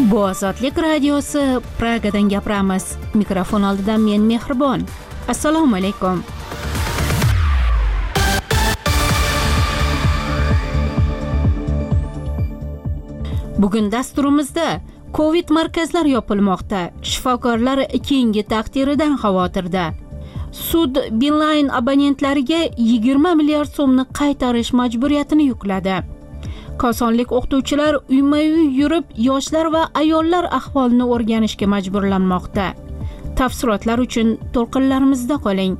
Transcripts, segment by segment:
Bu Ozodlik radiosi, Pragadan gapiramiz. Mikrofon oldidan men Mehribon. Assalomu alaykum. Bugun dasturimizda Covid markazlari yopilmoqda. Shifokorlar keyingi taqdiridan xavotirda. Sud Beeline abonentlariga 20 milliard so'mni qaytarish majburiyatini yukladi. Kosonlik o'qituvchilar uyma-uy yurib, yoshlar va ayollar ahvolini o'rganishga majburlanmoqda. Tafsilotlar uchun to'lqinlarimizda qoling.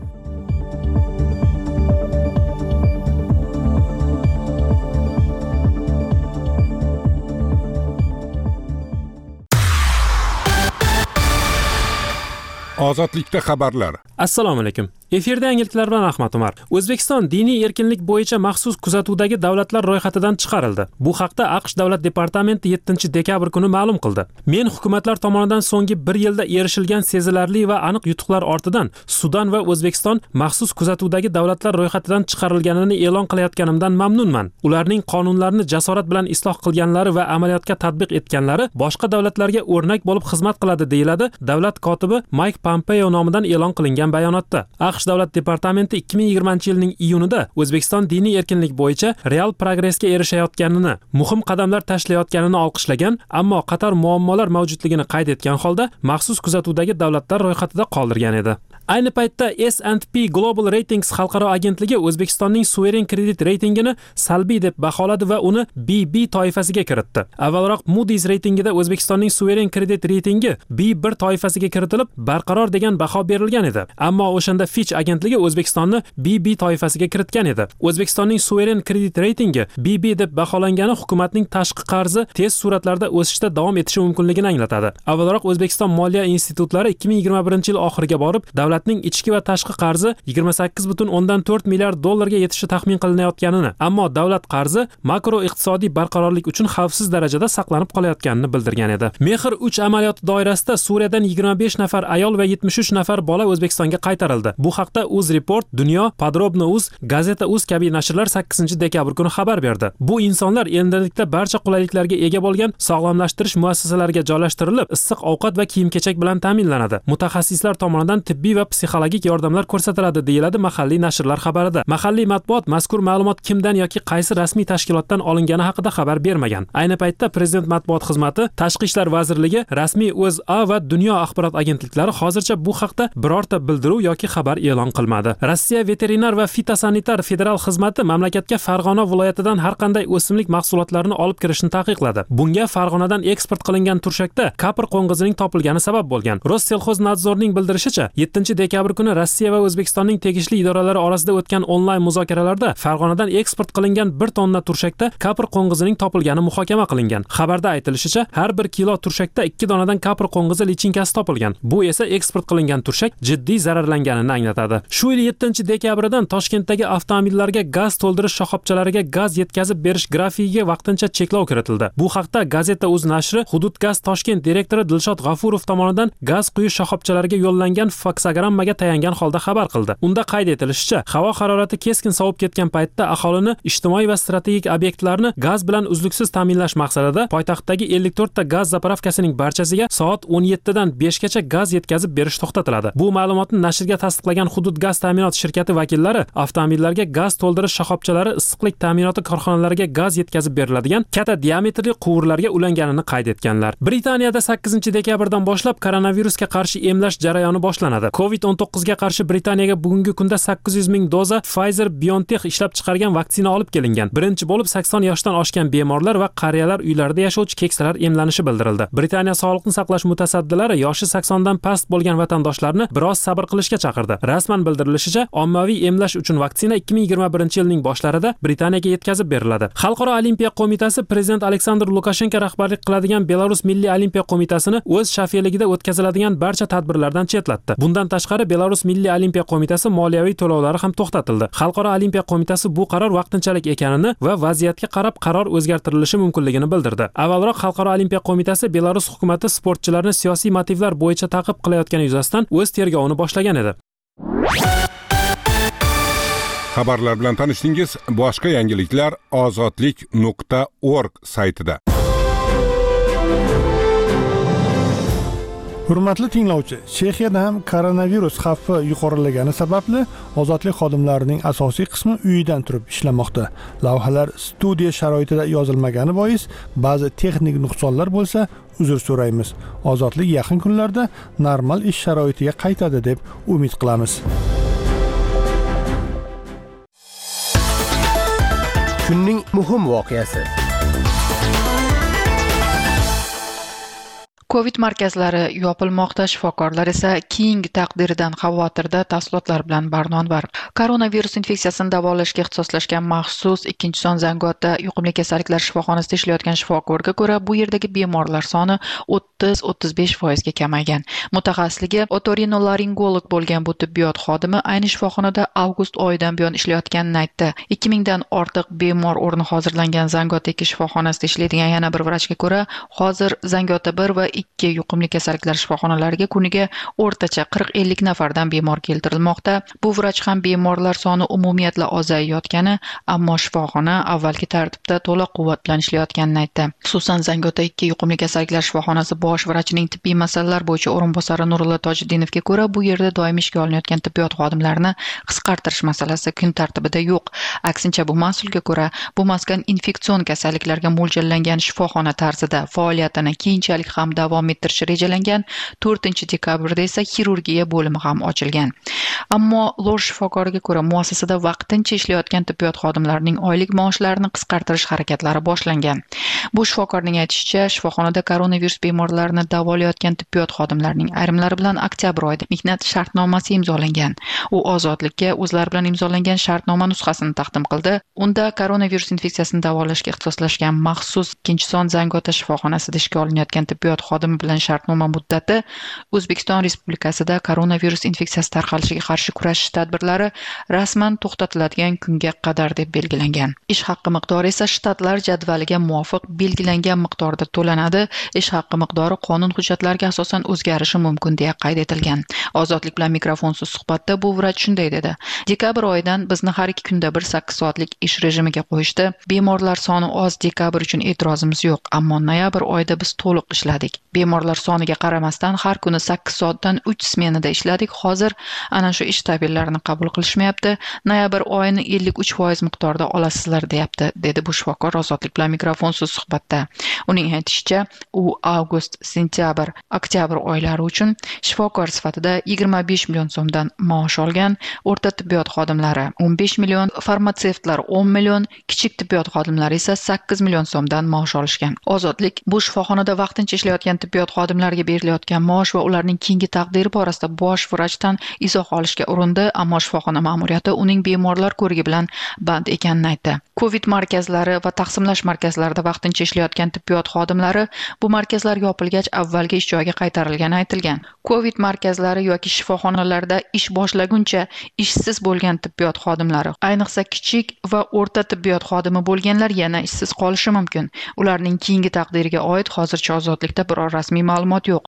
Ozodlikda xabarlar. Assalomu alaykum. Efirda yangiliklar bilan Ahmad Umar. O'zbekiston diniy erkinlik bo'yicha maxsus kuzatuvdagi davlatlar ro'yxatidan chiqarildi. Bu haqda AQSh davlat departamenti 7-dekabr kuni ma'lum qildi. Men hukumatlar tomonidan so'nggi 1 yilda erishilgan sezilarli va aniq yutuqlar ortidan Sudan va O'zbekiston maxsus kuzatuvdagi davlatlar ro'yxatidan chiqarilganini e'lon qilayotganimdan mamnunman. Ularning qonunlarni jasorat bilan isloh qilganlari va amaliyotga tatbiq etganlari boshqa davlatlarga o'rnak bo'lib xizmat qiladi, deyiladi davlat kotibi Mike Pompeo nomidan e'lon qilingan bayonotda. AQSh davlat departamenti 2020-yilning iyunida O'zbekiston diniy erkinlik bo'yicha real progressga erishayotganini, muhim qadamlar tashlayotganini olqishlagan, ammo qator muammolar mavjudligini qayd etgan holda maxsus kuzatuvdagi davlatlar ro'yxatida qoldirgan edi. Ayni paytda S&P Global Ratings xalqaro agentligi O'zbekistonning suveren kredit reytingini salbiy deb baholadi va uni BB toifasiga kiritdi. Avvalroq Moody's reytingida O'zbekistonning suveren kredit reytingi B1 toifasiga kiritilib, barqaror degan baho berilgan edi. Ammo o'shanda Fitch agentligi O'zbekistonni BB toifasiga kiritgan edi. O'zbekistonning suveren kredit reytingi BB deb baholangani hukumatning tashqi qarzi tez sur'atlarda o'sishda davom etishi mumkinligini anglatadi. Avvalroq O'zbekiston moliya institutlari 2021-yil oxiriga borib, davlatning ichki va tashqi qarzi 28,4 milliard dollarga yetishi taxmin qilinayotganini, ammo davlat qarzi makroiqtisodiy barqarorlik uchun xavfsiz darajada saqlanib qolayotganini bildirgan edi. Mehr 3 amaliyoti doirasida Suriyadan 25 nafar ayol va 73 nafar bola O'zbekistonga qaytarildi. Bu haqda UzReport, Dunyo, Podrobno.uz, Gazeta.uz kabi nashrlar 8-dekabr kuni xabar berdi. Bu insonlar endilikda barcha qulayliklarga ega bo'lgan sog'lomlashtirish muassasalariga joylashtirilib, issiq ovqat va kiyim-kechak bilan ta'minlanadi. Mutaxassislar tomonidan tibbiy va psixologik yordamlar ko'rsatiladi, deyiladi mahalliy nashrlar xabarida. Mahalliy matbuot mazkur ma'lumot kimdan yoki qaysi rasmiy tashkilotdan olingani haqida xabar bermagan. Ayni paytda Prezident matbuot xizmati, Tashqi ishlar vazirligi, rasmiy O'zA va Dunyo axborot agentliklari hozircha bu haqda birorta bildiruv yoki xabar e'lon qilmadi. Rossiya veterinar va fitosanitar federal xizmati mamlakatga Farg'ona viloyatidan har qanday o'simlik mahsulotlarini olib kirishni taqiqladi. Bunga Farg'onadan eksport qilingan turshakda kapr qo'ng'izining topilgani sabab bo'lgan. Rossellxoznadzorning bildirishicha, 7-dekabr kuni Rossiya va O'zbekistonning tegishli idoralari orasida o'tgan onlayn muzokaralarda Farg'onadan eksport qilingan 1 tonna turshakda kapr qo'ng'izining topilgani muhokama qilingan. Xabarda aytilishicha, har 1 kilo turshakda 2 donadan kapr qo'ng'izi lichinkasi topilgan. Bu esa eksport qilingan turshak jiddiy zararlanganini anglatadi. Shu yil 7-dekabrdan Toshkentdagi avtomobillarga gaz to'ldirish shoxobchalariga gaz yetkazib berish grafikiga vaqtincha cheklov kiritildi. Bu haqda Gazeta.uz nashri Hudud Gaz Toshkent direktori Dilshod G'afurov tomonidan gaz quyish shoxobchalariga yo'llangan faksogrammaga tayangan holda xabar qildi. Unda qayd etilishicha, havo harorati keskin sovib ketgan paytda aholini ijtimoiy va strategik obyektlarni gaz bilan uzluksiz ta'minlash maqsadida poytaxtdagi 54 ta gaz zapravkasining barchasiga soat 17 dan 5 gacha gaz yetkazib berish to'xtatiladi. Bu ma'lumotni nashrga tasdiqlagan Hudud Gaz ta'minot shirkati vakillari avtomobillarga gaz to'ldirish shoxobchalari issiqlik ta'minoti korxonalariga gaz yetkazib beriladigan katta diametrli quvurlarga ulanganini qayd etganlar. Britaniyada 8-dekabrdan boshlab koronavirusga qarshi emlash jarayoni boshlanadi. Covid-19 ga qarshi Britaniyaga bugungi kunda 800 ming doza Pfizer-BioNTech ishlab chiqargan vaksina olib kelingan. Birinchi bo'lib 80 yoshdan oshgan bemorlar va qariyalar uylarida yashovchi keksalar emlanishi bildirildi. Britaniya sog'liqni saqlash mutasaddilari yoshi 80 dan past bo'lgan vatandoshlarni biroz sabr qilishga chaqirdi. Rasman bildirilishicha, ommaviy emlash uchun vaksina 2021-yilning boshlarida Britaniyaga yetkazib beriladi. Xalqaro olimpiya qo'mitasi prezident Aleksandr Lukashenko rahbarlik qiladigan Belarus Milliy olimpiya qo'mitasini o'z shafeligida o'tkaziladigan barcha tadbirlardan chetlatdi. Bundan tashqari Belarus Milliy olimpiya qo'mitasi moliyaviy to'lovlari ham to'xtatildi. Xalqaro olimpiya qo'mitasi bu qaror vaqtinchalik ekanini va vaziyatga qarab qaror o'zgartirilishi mumkinligini bildirdi. Avvalroq Xalqaro olimpiya qo'mitasi Belarus hukumati sportchilarni siyosiy motivlar bo'yicha ta'qib qilayotgani yuzasidan o'z tergovini boshlagan edi. Xabarlar bilan tanishdingiz. Boshqa yangiliklar ozodlik.org saytida. Hurmatli tinglovchi, Chexiyada ham koronavirus xavfi yuqorilagani sababli ozodlik xodimlarining asosiy qismi uyidan turib ishlamoqda. Lavhalar studiya sharoitida yozilmagani bois ba'zi texnik nuqsonlar bo'lsa, uzr so'raymiz. Ozodlik yaqin kunlarda normal ish sharoitiga qaytadi deb umid qilamiz. Kunning muhim voqeasi. Covid markazlari yopilmoqda, shifokorlar esa keyingi taqdiridan xavotirda. Tafsilotlar bilan Barnonvar. Koronavirus infeksiyasini davolashga ixtisoslashgan maxsus 2-son Zangiota yuqumli kasalliklar shifoxonasida ishlayotgan shifokorga ko'ra, bu yerdagi bemorlar soni 30-35% ga kamaygan. Mutaxassisligi otorinolaringolog bo'lgan bu tibbiyot xodimi ayni shifoxonada avgust oyidan buyon ishlayotganini aytdi. 2000 dan ortiq bemor o'rni hozirlangan Zangiota shifoxonasida ishlaydigan yana bir vrachga ko'ra, hozir Zangiota 1 va 2 yuqumli kasalliklar shifoxonalariga kuniga o'rtacha 40-50 nafardan bemor keltirilmoqda. Bu vrach ham bemorlar soni umumiyatla ozayayotgani, ammo shifoxona avvalgi tartibda to'liq quvvat bilan ishlayotganini aytdi. Xususan Zangiota 2 yuqumli kasalliklar shifoxonasi bosh vrachining tibbiy masalalar bo'yicha o'rinbosari Nurullo Tojiddinovga ko'ra, bu yerda doimiy ishga olinayotgan tibbiyot xodimlarini qisqartirish masalasi kun tartibida yo'q. Aksincha, bu mas'ulga ko'ra, bu maskan infeksion kasalliklarga mo'ljallangan shifoxona tarzida faoliyatini keyinchalik ham davom ettirish rejalangan. 4-dekabrda esa xirurgiya bo'limi ham ochilgan. Ammo Lor shifokoriga ko'ra, muassasada vaqtincha ishlayotgan tibbiyot xodimlarining oylik maoshlarini qisqartirish harakatlari boshlangan. Bu shifokorning aytishicha, shifoxonada koronavirus bemorlarini davolayotgan tibbiyot xodimlarining ayrimlari bilan oktyabr oyida mehnat shartnomasi imzolangan. U ozodlikka o'zlari bilan imzolangan shartnoma nusxasini taqdim qildi. Unda koronavirus infeksiyasini davolashga ixtisoslashgan maxsus 2-son Zangiota shifoxonasida ishga olinayotgan tibbiyot xodimi bilan shartnoma muddati O'zbekiston Respublikasida koronavirus infeksiyasi tarqalishiga qarshi kurashish tadbirlari rasman to'xtatiladigan kunga qadar deb belgilangan. Ish haqqi miqdori esa shtatlar jadvaliga muvofiq belgilangan miqdorda to'lanadi. Ish haqqi miqdori qonun hujjatlariga asosan o'zgarishi mumkin deya qayd etilgan. Ozodlik bilan mikrofonsiz suhbatda bu vrach shunday dedi: Dekabr oyidan bizni har 2 kunda bir 8 soatlik ish rejimiga qo'yishdi. Bemorlar soni oz, dekabr uchun e'tirozimiz yo'q, ammo noyabr oyida biz to'liq ishladik. Bemorlar soniga qaramasdan har kuni 8 soatdan 3 smenada ishladik. Hozir ana shu ish tabirlarini qabul qilishmayapti. Noyabr oyini 53% miqdorda olasizlar deyapti, dedi bu shifokor ozodlik bilan mikrofonsiz suhbatda. Uning aytishicha, u avgust, sentyabr, oktyabr oylari uchun shifokor sifatida 25 million so'mdan maosh olgan. O'rta tibbiyot xodimlari 15 million, farmatsevtlar 10 million, kichik tibbiyot xodimlari esa 8 million so'mdan maosh olishgan. Ozodlik bu shifoxonada vaqtincha ishlayotgan tibbiyot xodimlariga berilayotgan maosh va ularning keyingi taqdiri borasida bosh vrachdan izoh olishga urindi, ammo shifoxona ma'muriyati uning bemorlar ko'rigi bilan band ekanini aytdi. Covid markazlari va taqsimlash markazlarida vaqtincha ishlayotgan tibbiyot xodimlari bu markazlar yopilgach avvalgi ish joyiga qaytarilgani aytilgan. Covid markazlari yoki shifoxonalarda ish boshlaguncha ishsiz bo'lgan tibbiyot xodimlari, ayniqsa kichik va o'rta tibbiyot xodimi bo'lganlar yana ishsiz qolishi mumkin. Ularning keyingi taqdiriga oid hozircha ozodlikda biror rasmiy ma'lumot yo'q.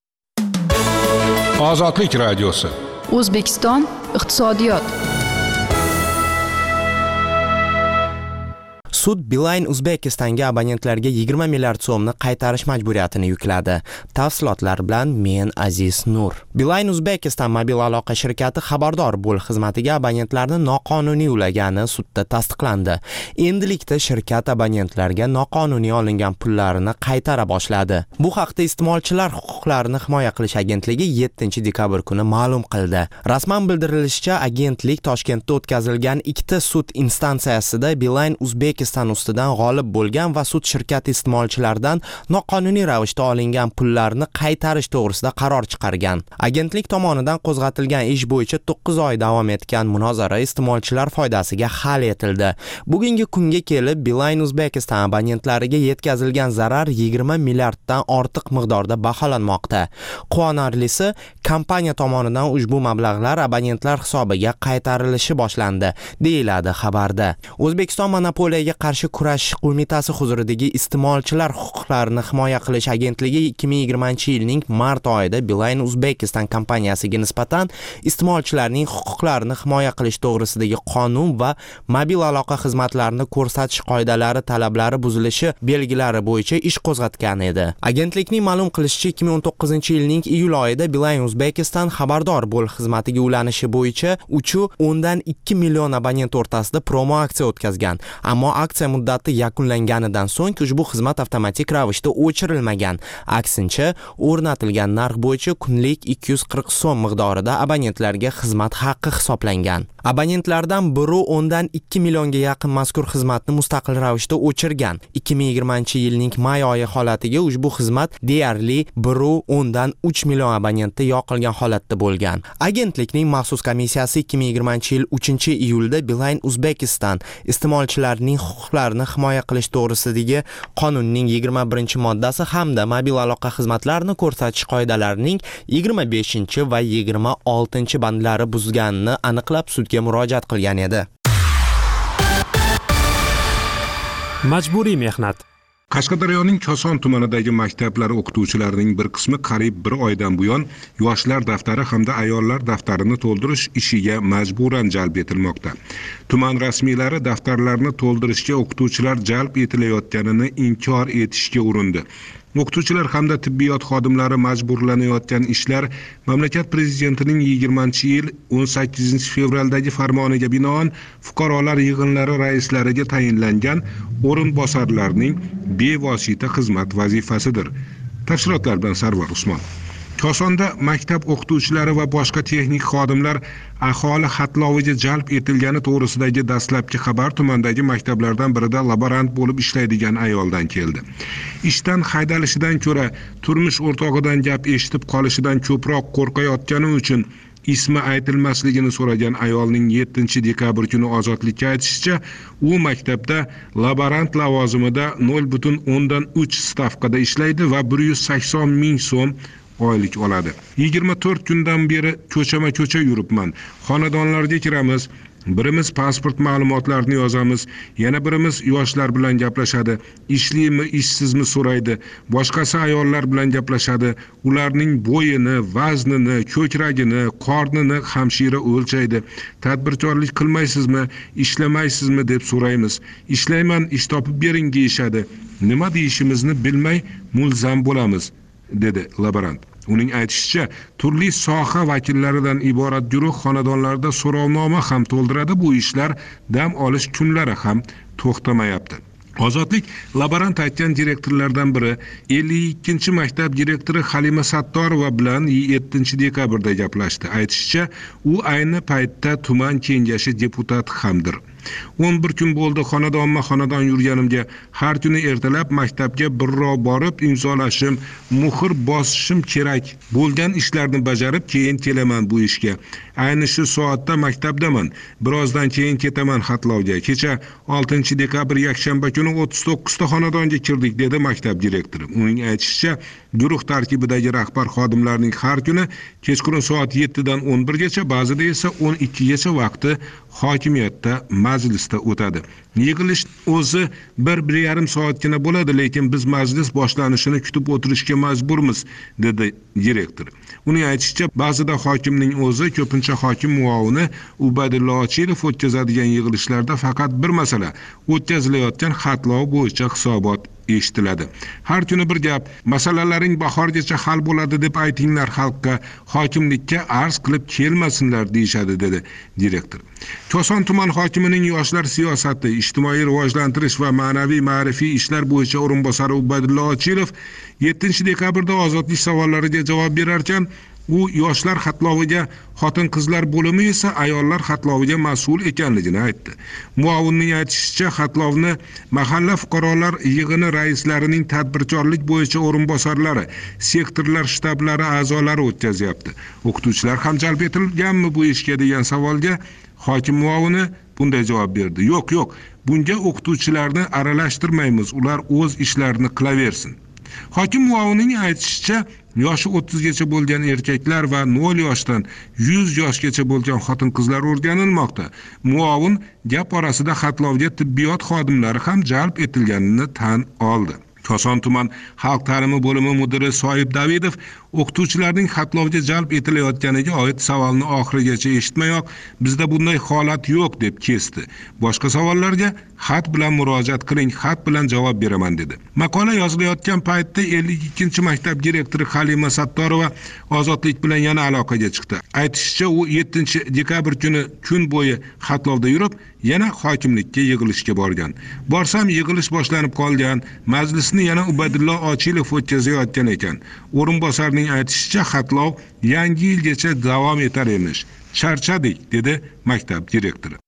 Ozodlik radiosi. O'zbekiston iqtisodiyot. Sud Beeline Uzbekistonga abonentlarga 20 milliard so'mni qaytarish majburiyatini yukladi. Tafsilotlar bilan men Aziz Nur. Beeline Uzbekiston mobil aloqa shirkati xabardor bo'l xizmatiga abonentlarni noqonuniy ulagani sudda tasdiqlandi. Endilikda shirkat abonentlarga noqonuniy olingan pullarini qaytara boshladi. Bu haqda iste'molchilar huquqlarini himoya qilish agentligi 7-dekabr kuni ma'lum qildi. Rasman bildirilishicha, agentlik Toshkentda o'tkazilgan 2 sud instansiyasida Beeline Uzbekiston ustidan g'olib bo'lgan va sud shirkat iste'molchilardan noqonuniy ravishda olingan pullarni qaytarish to'g'risida qaror chiqargan. Agentlik tomonidan qo'zg'atilgan ish bo'yicha 9 oy davom etgan munozara iste'molchilar foydasiga hal etildi. Bugungi kunga kelib Beeline Uzbekiston abonentlariga yetkazilgan zarar 20 milliarddan ortiq miqdorda baholanmoqda. Quvonarlisi, kompaniya tomonidan ushbu mablag'lar abonentlar hisobiga qaytarilishi boshlandi, deyiladi xabarda. O'zbekiston monopoliyaga qarshi kurashish qo'mitasi huzuridagi iste'molchilar huquqlarini himoya qilish agentligi 2020-yilning mart oyida Beeline Uzbekistan kompaniyasiga nisbatan iste'molchilarning huquqlarini himoya qilish to'g'risidagi qonun va mobil aloqa xizmatlarini ko'rsatish qoidalari talablari buzilishi belgilari bo'yicha ish qo'zg'atgan edi. Agentlikning ma'lum qilishicha 2019-yilning iyul oyida Beeline Uzbekistan xabardor bo'l xizmatiga ulanishi bo'yicha 3.2 million abonent o'rtasida promo aksiya o'tkazgan. Ammo aksiya muddati yakunlanganidan so'ng ushbu xizmat avtomatik ravishda o'chirilmagan. Aksincha, o'rnatilgan narx bo'yicha kunlik 240 so'm miqdorida abonentlarga xizmat haqqi hisoblangan. Abonentlardan biri 2 millionga yaqin mazkur xizmatni mustaqil ravishda o'chirgan. 2020-yilning may oyi holatiga ushbu xizmat deyarli 1.3 million abonentda yoqilgan holatda bo'lgan. Agentlikning maxsus komissiyasi 2020-yil 3-iyulda Beeline Uzbekistan iste'molchilarning huquqlarini himoya qilish to'g'risidagi qonunning 21-moddasi hamda mobil aloqa xizmatlarini ko'rsatish qoidalarining 25 va 26 bandlari buzganini aniqlab sudga murojaat qilgan edi. Majburiy mehnat. Qashqadaryoning Koson tumanidagi maktablar o'qituvchilarining bir qismi qariyb 1 oydan buyon yoshlar daftari hamda ayollar daftarini to'ldirish ishiga majburan jalb etilmoqda. Tuman rasmiylari daftarlarni to'ldirishga o'qituvchilar jalb etilayotganini inkor etishga urindi. O'qituvchilar hamda tibbiyot xodimlari majburlanayotgan ishlar mamlakat prezidentining 20-yil 18-fevraldagi farmoniga binoan fuqarolar yig'inlari raislariga tayinlangan o'rinbosarlarning bevosita xizmat vazifasidir. Tafsilotlar bilan Sarvar Usmon. Kosonda maktab o'qituvchilari va boshqa texnik xodimlar aholi xatloviga jalb etilgani to'g'risidagi dastlabki xabar tumandagi maktablardan birida laborant bo'lib ishlaydigan ayoldan keldi. Ishdan haydalishidan ko'ra turmush o'rtog'idan gap eshitib qolishidan ko'proq qo'rqayotgani uchun ismi aytilmasligini so'ragan ayolning 7-dekabr kuni ozodlikka aytishicha, u maktabda laborant lavozimida 0.3 stavkada ishlaydi va 180 ming so'm oylik oladi. 24 kundan beri ko'chama-ko'cha yuribman. Xonadonlarga kiramiz. Birimiz pasport ma'lumotlarini yozamiz, yana birimiz yoshlar bilan gaplashadi. Ishlimi, ishsizmi so'raydi. Boshqasi ayollar bilan gaplashadi. Ularning bo'yini, vaznini, ko'kragini, qornini hamshira o'lchaydi. Tadbirkorlik qilmaysizmi, ishlamaysizmi deb so'raymiz. Ishlayman, ish topib bering deyishadi. Nima deyishimizni bilmay mulzam bo'lamiz, dedi laborant. Uning aytishicha, turli soha vakillaridan iborat guruh xonadonlarda so'rovnoma ham to'ldiradi. Bu ishlar dam olish kunlari ham to'xtamayapti. Ozodlik laborant aytgan direktorlardan biri 52-maktab direktori Halima Sattorova bilan 7-dekabrda gaplashdi. Aytishicha, u ayni paytda tuman kengashi deputati hamdir. 11 kun bo'ldi xonadon yurganimga. Har kuni ertalab maktabga birrov borib imzolashim, muhr bosishim kerak. Bo'lgan ishlarni bajarib keyin kelaman bu ishga. Ayni shu soatda maktabdaman. Birozdan keyin ketaman xatlovga. Kecha 6-dekabr yakshanba kuni 39 ta xonadonga kirdik, dedi maktab direktori. Uning aytishicha, guruh tarkibidagi rahbar xodimlarning har kuni kechqurun soat 7 dan 11 gacha, ba'zida esa 12 gacha vaqti hokimiyatda majlisda o'tadi. Yig'ilish o'zi 1-1,5 soatgina bo'ladi, lekin biz majlis boshlanishini kutib o'tirishga majburmiz, dedi direktor. Uning aytishicha, ba'zida hokimning o'zi, ko'pincha hokim muovini Ubaydulla Ochilov o'tkazadigan yig'ilishlarda faqat bir masala, o'tkazilayotgan xatlov bo'yicha hisobot eshitiladi. Har kuni bir gap, masalalaring bahorgacha hal bo'ladi deb aytinglar xalqqa, hokimlikka arz qilib kelmasinlar deyishadi, dedi direktor. Koson tuman hokimining yoshlar siyosati, ijtimoiy rivojlantirish va ma'naviy ma'rifiy ishlar bo'yicha o'rinbosari Ubaydulla Ochilov 7-dekabrda ozodlik savollariga javob berar ekan, u yoshlar xatloviga, xotin-qizlar bo'limi esa ayollar xatloviga mas'ul ekanligini aytdi. Muovinning aytishicha, xatlovni mahalla fuqarolar yig'ini raislarining tadbirkorlik bo'yicha o'rinbosarlari, sektorlar shtablari a'zolari o'tkazyapti. O'qituvchilar ham jalb etilganmi bu ishga degan savolga hokim muovini bunday javob berdi. Yo'q, bunga o'qituvchilarni aralashtirmaymiz, ular o'z ishlarini qilaversin. Hokim muovinining aytishicha, yoshi 30 gacha bo'lgan erkaklar va 0 yoshdan 100 yoshgacha bo'lgan xotin-qizlar o'rganilmoqda. Muavin gap orasida xatlovga tibbiyot xodimlari ham jalb etilganini tan oldi. Koson tuman xalq ta'limi bo'limi mudiri Soyib Davidov o'qituvchilarning xatlovga jalb etilayotganiga oid savolni oxirigacha eshitmayoq, bizda bunday holat yo'q deb kesdi. Boshqa savollarga xat bilan murojaat qiling, xat bilan javob beraman dedi. Maqola yozilayotgan paytda 52-maktab direktori Halima Sattorova Ozodlik bilan yana aloqaga chiqdi. Aytishicha, u 7-dekabr kuni kun bo'yi xatlovda yurib, yana hokimlikka yig'ilishga borgan. Borsam yig'ilish boshlanib qolgan, majlisni yana Ubaydullo Ochilov o'tkazayotgan ekan. O'rinbosarning aytishicha, xatlov yangi yilgacha davom etar emish. Charchadik, dedi maktab direktori.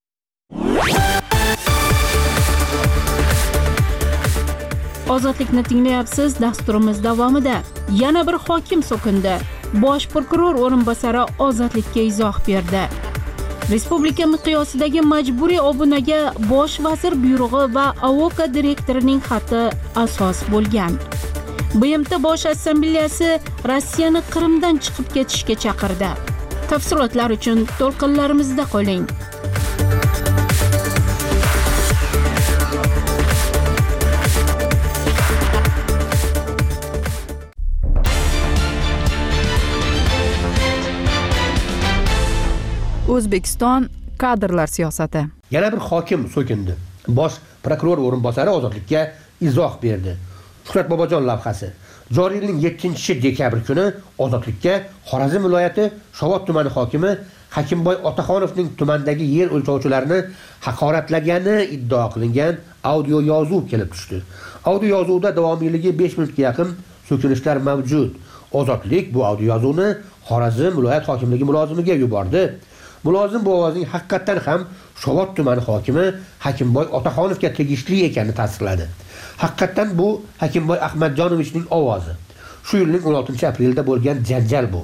Ozodlikni tinglayapsiz. Dasturimiz davomida yana bir hokim so'kindi. Bosh prokuror o'rinbosari Ozodlikka izoh berdi. Respublika miqyosidagi majburiy obunaga bosh vazir buyrug'i va AOKA direktorining xati asos bo'lgan. BMT Bosh assambleyasi Rossiyani Qrimdan chiqib ketishga chaqirdi. Tafsilotlar uchun to'lqinlarimizda qoling. O'zbekiston kadrlar siyosati. Yana bir hokim so'kindi. Bosh prokuror o'rinbosari Ozodlikka izoh berdi. Shuhrat Bobojon lavhasi. Joriy yilning 7-dekabr kuni Ozodlikka Xorazm viloyati Shovot tumani hokimi Hakimboy Otaxonovning tumandagi yer o'lchovchilarini haqoratlagani iddio qilingan audio yozuv kelib tushdi. Audio yozuvda davomiyligi 5 minutga yaqin so'kinishlar mavjud. Ozodlik bu audio yozuvni Xorazm viloyat hokimligi mulozimiga yubordi. Mulozim bu ovozning haqiqatan ham Shovot tumani hokimi Hakimboy Otaxonovga tegishli ekanini tasdiqladi. Haqiqatan bu Hakimboy Ahmadjonovichning ovozi. Shu yilning 16-aprelda bo'lgan janjal bu.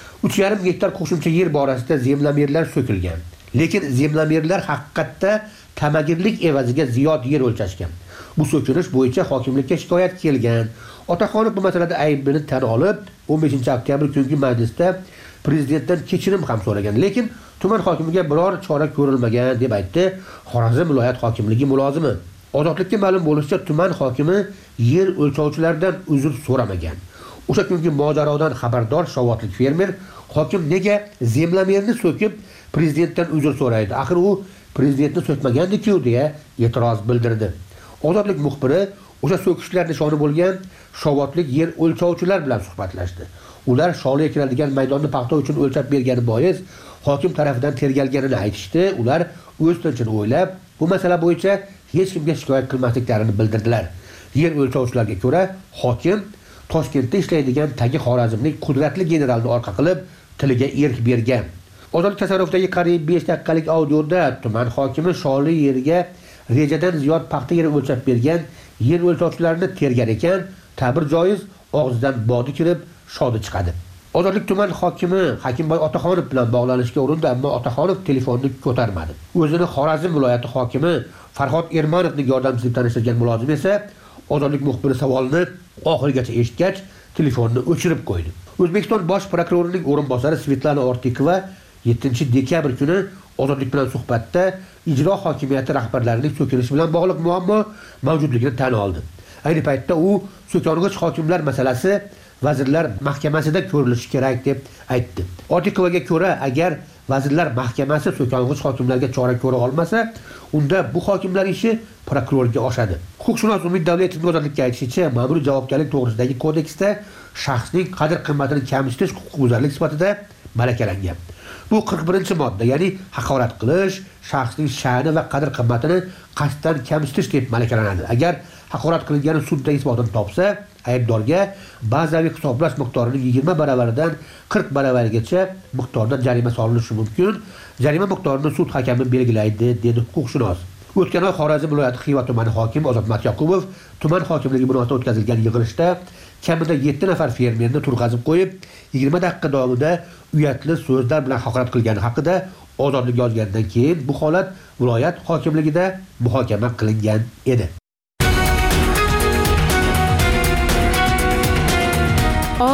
3,5 gektar qo'shimcha yer borasida zemlamerlar so'kilgan. Lekin zemlamerlar haqiqatda tamagirlik evaziga ziyod yer o'lchashgan. Bu so'kilish bo'yicha hokimlikka shikoyat kelgan. Otaxonov bu masalada aybini tan olib, 15-oktyabr kungi majlisda prezidentdan kechirim ham so'ragan. Lekin tuman hokimiga biror chora ko'rilmagan deb aytdi Xorazm viloyat hokimligi mulozimi. Ozodlikka ma'lum bo'lishicha, tuman hokimi yer o'lchovchilardan uzr so'ramagan. O'sha kungi mojarodan xabardor shovotlik fermer hokim nega zemlamerni so'kib prezidentdan uzr so'raydi? Axir u prezidentni so'kmagandi-ku deya e'tiroz bildirdi. Ozodlik muxbiri o'sha so'kishlar nishoni bo'lgan shovotlik yer o'lchovchilar bilan suhbatlashdi. Ular Sholiga kiradigan maydonni paxta uchun o'lchab bergani bois hokim tomonidan tergalganini aytishdi. Ular o'z tinchini o'ylab, bu masala bo'yicha hech kimga shikoyat qilmasliklarini bildirdilar. Yer o'lchovchilarga ko'ra, hokim Toshkentda ishlaydigan tagi Xorazmlik qudratli generalni orqa qilib tiliga erk bergan. Ozodlik tasarrufidagi qariyb 5 daqiqalik audioda tuman hokimi Sholi yeriga rejadan ziyod paxta yeri o'lchab bergan yer o'lchovchilarini tergar ekan, ta'bir joiz, og'zidan bodi kirib shodi chiqadi. Ozodlik tuman hokimi Hakimboy Otaxonov bilan bog'lanishga urindi, ammo Otaxonov telefonni ko'tarmadi. O'zini Xorazm viloyati hokimi Farhod Ermanovning yordamchisi deb tanishtirgan mulozim esa Ozodlik muxbiri savolni oxirigacha eshitgach, telefonni o'chirib qo'ydi. O'zbekiston bosh prokurorining o'rinbosari Svetlana Ortikova 7-dekabr kuni Ozodlik bilan suhbatda ijro hokimiyati rahbarlarining so'kilishi bilan bog'liq muammo mavjudligini tan oldi. Ayni paytda u so'kong'ich hokimlar masalasi Vazirlar Mahkamasida ko'rilishi kerak deb aytdi. Ortikovaga ko'ra, agar Vazirlar Mahkamasi so'kong'ich hokimlarga chora ko'ra olmasa, unda bu hokimlar ishi prokurorga oshadi. Huquqshunos Umid Davletovning Ozodlikka aytishicha, ma'muriy javobgarlik to'g'risidagi kodeksda shaxsning qadr-qimmatini kamsitish huquqbuzarlik sifatida malakalangan. Bu 41-modda, ya'ni haqorat qilish, shaxsning sha'ni va qadr-qimmatini qasddan kamsitish deb malakalanadi. Agar haqorat qilingani sudda isbotini topsa, aybdorga bazaviy hisoblash miqdorining 20 baravaridan 40 baravarigacha miqdorda jarima solinishi mumkin. Jarima miqdorini sud hakami belgilaydi, dedi huquqshunos. O'tgan oy Xorazm viloyati Xiva tumani hokimi Ozod Matyaqubov tuman hokimligi binosida o'tkazilgan yig'ilishda kamida 7 nafar fermerni turg'azib qo'yib, 20 daqiqa davomida uyatli so'zlar bilan haqorat qilgani haqida Ozodlik yozgandan keyin bu holat viloyat hokimligida muhokama qilingan edi.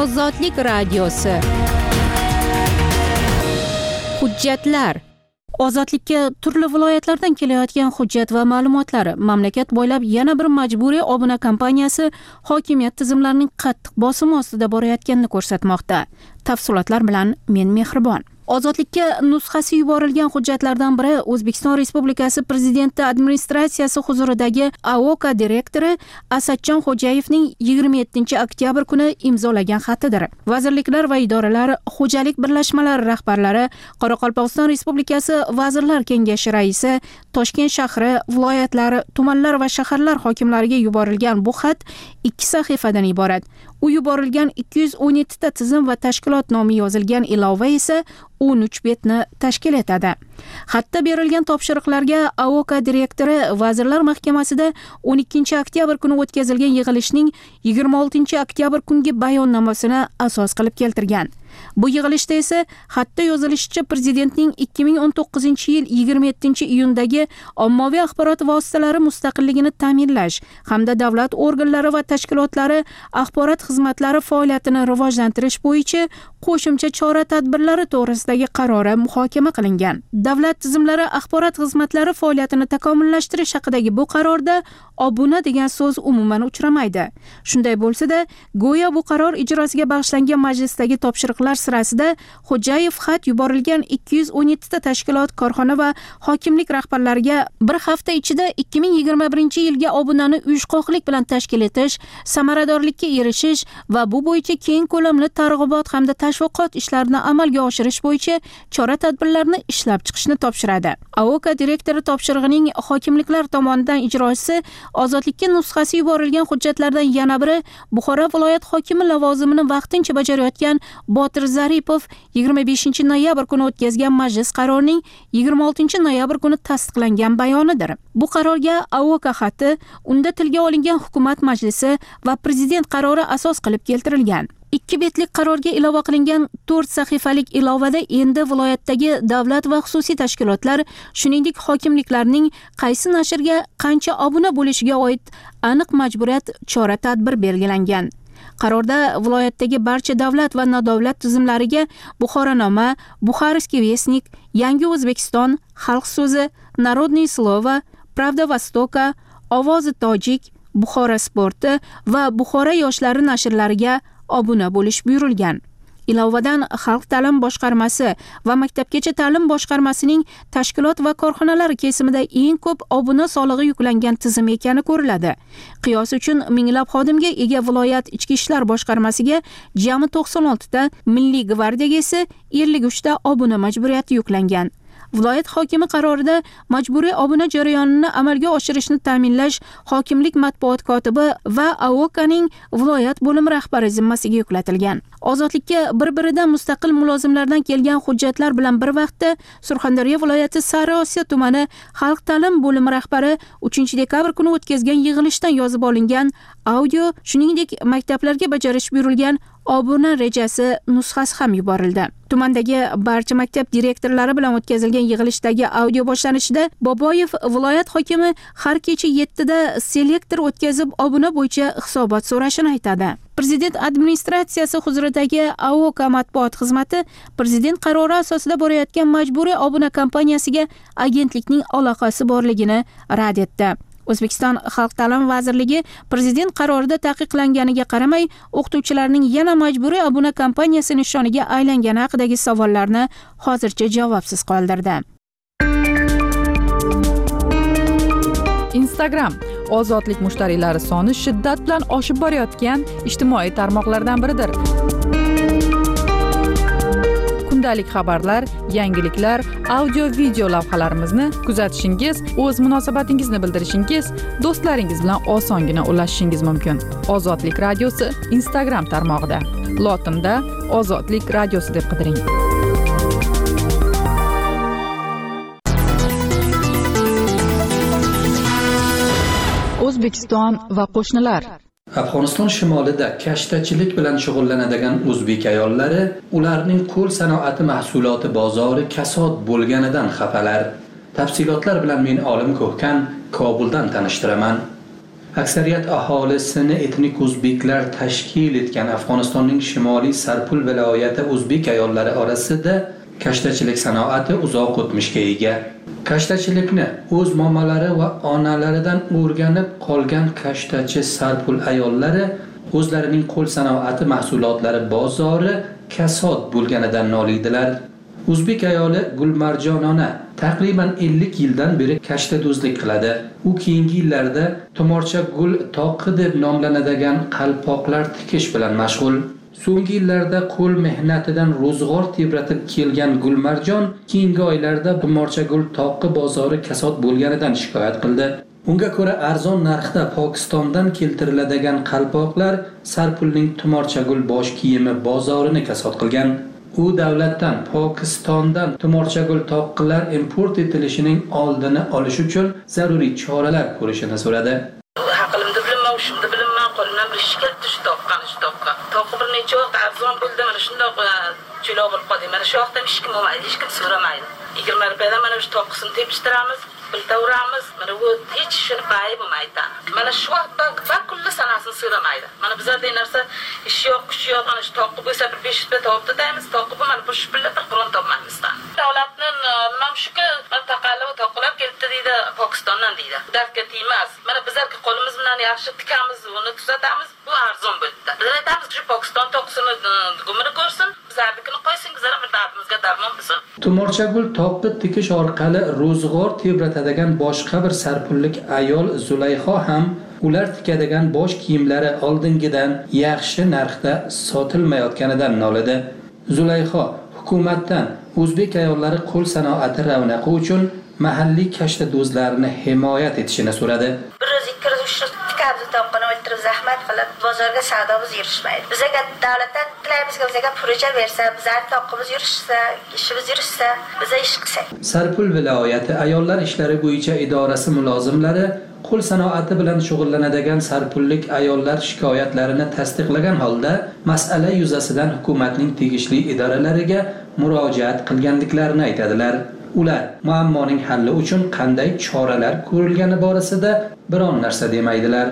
Ozodlik radiosi. Hujjatlar. Ozodlikka turli viloyatlardan kelayotgan hujjat va ma'lumotlar mamlakat bo'ylab yana bir majburiy obuna kampaniyasi hokimiyat tizimlarining qattiq bosimi ostida borayotganini ko'rsatmoqda. Tafsilotlar bilan men Mehribon. Ozodlikka nusxasi yuborilgan hujjatlardan biri O'zbekiston Respublikasi Prezidenti administratsiyasi huzuridagi AOKA direktori Asadjon Xo'jayevning 27 oktyabr kuni imzolagan xatidir. Vazirliklar va idoralar, xo'jalik birlashmalari rahbarlari, Qoraqalpog'iston Respublikasi Vazirlar Kengashi raisi, Toshkent shahri, viloyatlar, tumanlar va shaharlar hokimlariga yuborilgan bu xat 2 sahifadan iborat. U yuborilgan 217 ta tizim va tashkilot nomi yozilgan ilova esa 13 betni tashkil etadi. Xatda berilgan topshiriqlarga AOKA direktori Vazirlar Mahkamasida 12 oktyabr kuni o'tkazilgan yig'ilishning 26 oktyabr kungi bayonnomasini asos qilib keltirgan. Bu yig'ilishda esa xatda yozilishicha prezidentning 2019-yil 27-iyundagi ommaviy axborot vositalari mustaqilligini ta'minlash hamda davlat organlari va tashkilotlari axborot xizmatlari faoliyatini rivojlantirish bo'yicha qo'shimcha chora-tadbirlari to'g'risidagi qarori muhokama qilingan. Davlat tizimlari axborot xizmatlari faoliyatini takomillashtirish haqidagi bu qarorda obuna degan so'z umuman uchramaydi. Shunday bo'lsa-da, go'yo bu qaror ijrosiga bag'ishlangan majlisdagi topshiriqlar sirasida Xo'jayev xat yuborilgan 217 ta tashkilot, korxona va hokimlik rahbarlariga bir hafta ichida 2021-yilga obunani uyushqoqlik bilan tashkil etish, samaradorlikka erishish va bu bo'yicha keng ko'lamli targ'ibot hamda tashviqot ishlarini amalga oshirish bo'yicha chora-tadbirlarni ishlab chiqishni topshiradi. AOKA direktori topshirig'ining hokimliklar tomonidan ijrochisi ozodlikka nusxasi yuborilgan hujjatlardan yana biri Buxoro viloyat hokimi lavozimini vaqtincha bajarayotgan Botir Zaripov 25 noyabr kuni o'tkazgan majlis qarorining 26 noyabr kuni tasdiqlangan bayonidir. Bu qarorga AOKA xati, unda tilga olingan hukumat majlisi va prezident qarori asos qilib keltirilgan. 2 betlik qarorga ilova qilingan 4 sahifalik ilovada endi viloyatdagi davlat va xususiy tashkilotlar, shuningdek hokimliklarning qaysi nashrga qancha obuna bo'lishiga oid aniq majburiyat chora-tadbir belgilangan. Qarorda viloyatdagi barcha davlat va nodavlat tizimlariga Buxoronoma, Buxarskiy Vestnik, Yangi O'zbekiston, Xalq so'zi, Narodniy slovo, Pravda Vostoka, Ovozi tojik, Buxoro sporti va Buxoro yoshlari nashrlariga obuna bo'lish buyurilgan. Ilovadan Xalq ta'lim boshqarmasi va Maktabgacha ta'lim boshqarmasining tashkilot va korxonalari kesimida eng ko'p obuna solig'i yuklangan tizim ekani ko'riladi. Qiyos uchun minglab xodimga ega viloyat ichki ishlar boshqarmasiga jami 96 ta, Milliy gvardiyaga esa 53 ta obuna majburiyati yuklangan. Viloyat hokimi qarorida majburiy obuna jarayonini amalga oshirishni ta'minlash hokimlik matbuot kotibi va AOKAning viloyat bo'limi rahbari zimmasiga yuklatilgan. Ozodlikka bir-biridan mustaqil mulozimlardan kelgan hujjatlar bilan bir vaqtda Surxondaryo viloyati Sariosiyo tumani xalq ta'lim bo'limi rahbari 3-dekabr kuni o'tkazgan yig'ilishdan yozib olingan audio, shuningdek maktablarga bajarish buyurilgan obuna rejasi nusxasi ham yuborildi. Tumandagi barcha maktab direktorlari bilan o'tkazilgan yig'ilishdagi audio boshlanishida Boboyev viloyat hokimi har kecha 7 da selektor o'tkazib obuna bo'yicha hisobot so'rashini aytadi. Prezident administratsiyasi huzuridagi AOKA matbuot xizmati prezident qarori asosida borayotgan majburiy obuna kampaniyasiga agentlikning aloqasi borligini rad etdi. O'zbekiston Xalq ta'lim vazirligi prezident qarorida taqiqlanganiga qaramay, o'qituvchilarning yana majburiy obuna kampaniyasi nishoniga aylangani haqidagi savollarni hozircha javobsiz qoldirdi. Instagram ozodlik mushtariylari soni shiddat bilan oshib borayotgan ijtimoiy tarmoqlardan biridir. Kundalik xabarlar, yangiliklar, audio-video lavhalarimizni kuzatishingiz, o'z munosabatingizni bildirishingiz, do'stlaringiz bilan osongina ulashishingiz mumkin. Ozodlik radiosi Instagram tarmog'ida. Lotinda Ozodlik radiosi deb qidiring. O'zbekiston va qo'shnilar. Afg'oniston shimolida kashtachilik bilan shug'ullanadigan o'zbek ayollari ularning qo'l sanoati mahsuloti bozori kasod bo'lganidan xafalar. Tafsilotlar bilan men Olim Ko'hkan Kobuldan tanishtiraman. aksariyat aholisini etnik o'zbeklar tashkil etgan Afg'onistonning shimoliy Sarpul viloyati o'zbek ayollari orasida kashtachilik sanoati uzoq o'tmishga ega. Kashtachilikni o'z momalari va onalaridan o'rganib qolgan kashtachi Sarpul ayollari o'zlarining qo'l sanoati mahsulotlari bozori kasod bo'lganidan noliydilar. O'zbek ayoli Gulmarjonona taqriban 50 yildan beri kashtadozlik qiladi. U keyingi yillarda tumorcha gul toqi deb nomlanadigan qalpoqlar tikish bilan mashg'ul. So'nggi yillarda qo'l mehnatidan ro'zg'or tebratib kelgan Gulmarjon keyingi oylarda tumorcha gul toqi bozori kasod bo'lganidan shikoyat qildi. Unga ko'ra arzon narxda Pokistondan keltiriladigan qalpoqlar Sarpulning tumorcha gul bosh kiyimi bozorini kasod qilgan. U davlatdan Pokistondan tumorcha gul toqilar import etilishining oldini olish uchun zaruriy choralar ko'rishini so'radi. Haqimda bilinmay, shunda bilinmay qo'limdan bir ish keldi shu toqqan. Toqi bir necha vaqt arzon bo'ldi, mana shundoq cho'loq bo'lib qoldi. Mana shu vaqtda hech kim olmaydi, hech kim so'ramaydi. 20 rupiyadan mana shu toqisini tepishtiramiz. Biltavramiz, mana bu hech shuni bayi bo'lmaydi. Mana shu vaqtda kulli sanasini so'ramaydi. Mana bizlarda narsa ish yo'q, kuch yo'q, mana shu toqib bo'lsa bir 5 rupiya topib deymiz, toqib mana bu shu pullar bir qiron topmaymiz. Davlatning nima shuki taqalib kelibdi deydi, Pokistondan deydi. Dardga tegmas. Mana bizlarga qo'limiz bilan yaxshi tikamiz, uni tuzatamiz, bu arzon bo'ldi. Biz aytamiz, shu Pokiston toqisini gumini ko'rsin, bizlarnikini qo'ysin, bizlar bir dardimizga darmon bo'lsin. Tumorcha gul toqi tikish orqali ro'zg'or tebratadigan boshqa bir sarpullik ayol Zulayho ham ular tikadigan bosh kiyimlari oldingidan yaxshi narxda sotilmayotganidan nolidi. Zulayho hukumatdan o'zbek ayollari qo'l sanoati ravnaqi uchun mahalliy kashtadozlarni himoyat etishini so'radi. Toqqani o'tirib zahmat qilib bozorga savdomiz yurishmaydi. Bizga davlatdan tilaymizga bizga proje bersa, bizlar toqqimiz yurishsa, ishimiz yurishsa, biz ish qilsak. Sarpul viloyati ayollar ishlari bo'yicha idorasi mulozimlari qo'l sanoati bilan shug'ullanadigan sarpullik ayollar shikoyatlarini tasdiqlagan holda masala yuzasidan hukumatning tegishli idoralariga murojaat qilganliklarini aytadilar. Ular muammoning halli uchun qanday choralar ko'rilgani borasida biron narsa demaydilar.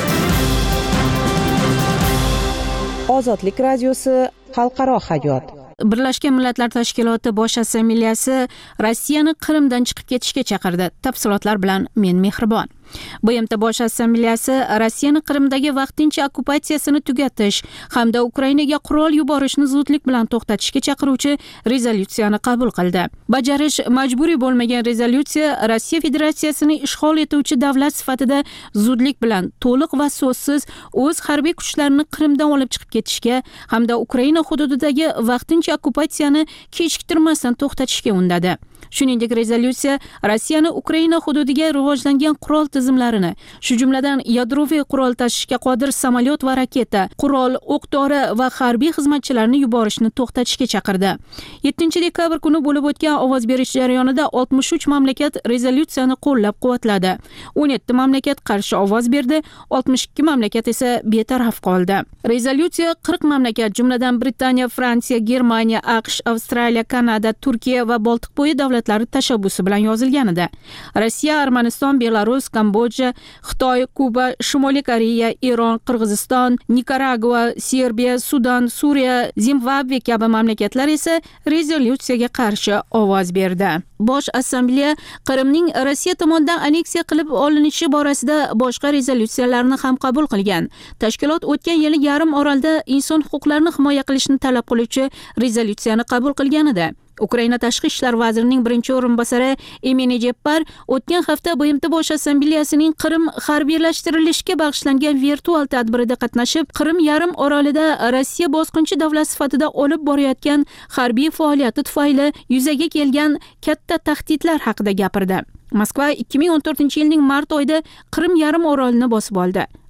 Ozodlik radiosi xalqaro hayot. Birlashgan Millatlar Tashkiloti Bosh Assambleyasi Rossiyani Qrimdan chiqib ketishga chaqirdi. Tafsilotlar bilan men Mehribon. BMT Bosh Assambleyasi Rossiyani Qrimdagi vaqtincha okkupatsiyasini tugatish hamda Ukrainaga qurol yuborishni zudlik bilan to'xtatishga chaqiruvchi rezolyutsiyani qabul qildi. Bajarish majburiy bo'lmagan rezolyutsiya Rossiya Federatsiyasini ishg'ol etuvchi davlat sifatida zudlik bilan to'liq va so'zsiz o'z harbiy kuchlarini Qrimdan olib chiqib ketishga hamda Ukraina hududidagi vaqtincha okkupatsiyani kechiktirmasdan to'xtatishga undadi. Shuningdek, rezolyutsiya Rossiyani Ukraina hududiga rivojlangan qurol tizimlarini, shu jumladan yadroviy qurol tashishga qodir samolyot va raketa, qurol, o'q-dori va harbiy xizmatchilarni yuborishni to'xtatishga chaqirdi. 7-dekabr kuni bo'lib o'tgan ovoz berish jarayonida 63 mamlakat rezolyutsiyani qo'llab-quvvatladi. 17 mamlakat qarshi ovoz berdi, 62 mamlakat esa betaraf qoldi. Rezolyutsiya 40 mamlakat, jumladan Britaniya, Fransiya, Germaniya, AQSh, Avstraliya, Kanada, Turkiya va Boltiqbo'yi davlatlari tashabbusi bilan yozilganida. Rossiya, Armaniston, Belarus, Kambodja, Xitoy, Kuba, Shimoliy Koreya, Eron, Qirg'iziston, Nikaragua, Serbiya, Sudan, Suriya, Zimbabve kabi mamlakatlar esa rezolyutsiyaga qarshi ovoz berdi. Bosh Assambleya Qrimning Rossiya tomonidan aneksiya qilib olinishi borasida boshqa rezolyutsiyalarni ham qabul qilgan. Tashkilot o'tgan yili yarim orolda inson huquqlarini himoya qilishni talab qiluvchi rezolyutsiyani qabul qilganida. Ukraina tashqi ishlar vazirining birinchi o'rinbosari Emine Jeppar o'tgan hafta BMT Bosh Assambleyasining Qrim harbiylashtirilishga bag'ishlangan virtual tadbirida qatnashib, Qrim yarim orolida Rossiya bosqinchi davlat sifatida olib borayotgan harbiy faoliyati tufayli yuzaga kelgan katta tahdidlar haqida gapirdi. Moskva 2014-yilning mart oyida Qrim yarim orolini bosib oldi.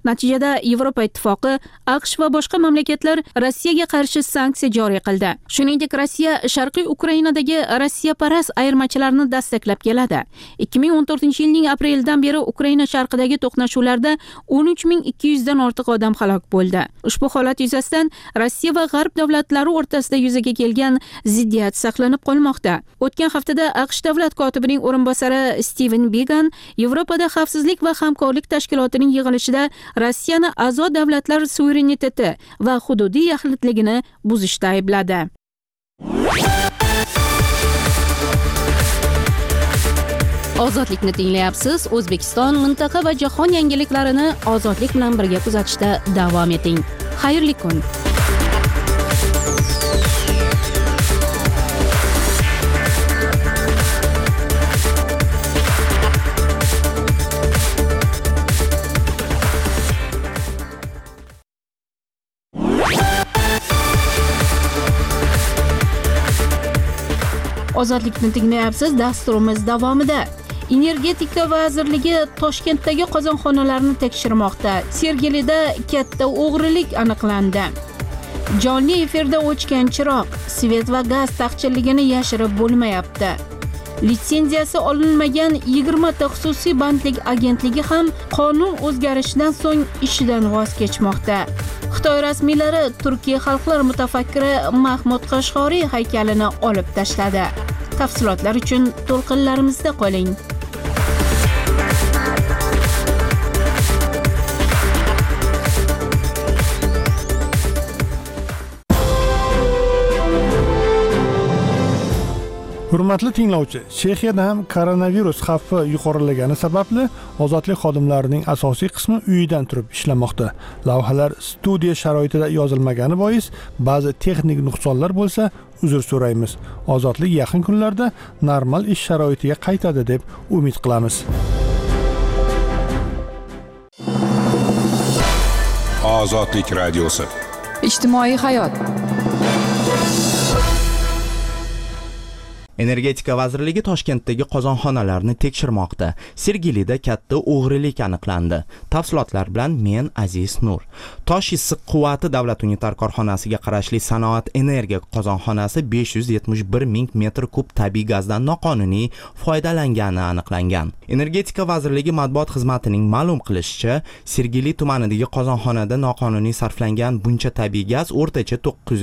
Natijada Yevropa Ittifoqi, AQSh va boshqa mamlakatlar Rossiyaga qarshi sanksiya joriy qildi. Shuningdek, Rossiya Sharqiy Ukrainadagi Rossiyaparast ayirmachilarni dastaklab keladi. 2014-yilning aprelidan beri Ukraina sharqidagi to'qnashuvlarda 13200 dan ortiq odam halok bo'ldi. Ushbu holat yuzasidan Rossiya va G'arb davlatlari o'rtasida yuzaga kelgan ziddiyat saqlanib qolmoqda. O'tgan haftada AQSh davlat kotibining o'rinbosari Steven Biegun Yevropada xavfsizlik va hamkorlik tashkilotining yig'ilishida Rossiyani a'zo davlatlar suvereniteti va hududiy yaxlitligini buzishda aybladi. Ozodlikni tinglayapsiz. O'zbekiston, mintaqa va jahon yangiliklarini ozodlik bilan birga kuzatishda davom eting. Xayrli kun. Ozodlikni tinglayapsiz. Dasturimiz davomida Energetika vazirligi Toshkentdagi qozonxonalarni tekshirmoqda. Sergelida katta o'g'rilik aniqlandi. Jonli efirda o'chgan chiroq, svet va gaz taqchilligini yashirib bo'lmayapti. Litsenziyasi olinmagan 20 ta xususiy bandlik agentligi ham qonun o'zgarishidan so'ng ishidan voz kechmoqda. Xitoy rasmiylari Turkiya xalqlar mutafakkiri Mahmud Qashqoriy haykalini olib tashladi. Tafsilotlar uchun to'lqinlarimizda qoling. Hurmatli tinglovchi, Chexiyada ham koronavirus xavfi yuqorilagani sababli ozodlik xodimlarining asosiy qismi uyidan turib ishlamoqda. Lavhalar studiya sharoitida yozilmagani bois ba'zi texnik nuqsonlar bo'lsa, uzr so'raymiz. Ozodlik yaqin kunlarda normal ish sharoitiga qaytadi deb umid qilamiz. Ozodlik radiosi. Ijtimoiy hayot. Energetika vazirligi Toshkentdagi qozonxonalarni tekshirmoqda. Sergelida katta o'g'rilik aniqlandi. Tafsilotlar bilan men Aziz Nur. Tosh issiq quvvati davlat unitar korxonasiga qarashli Sanoat energiya qozonxonasi 571 ming metr kub tabiiy gazdan noqonuniy foydalangani aniqlangan. Energetika vazirligi matbuot xizmatining ma'lum qilishicha, Sergeli tumanidagi qozonxonada noqonuniy sarflangan buncha tabiiy gaz o'rtacha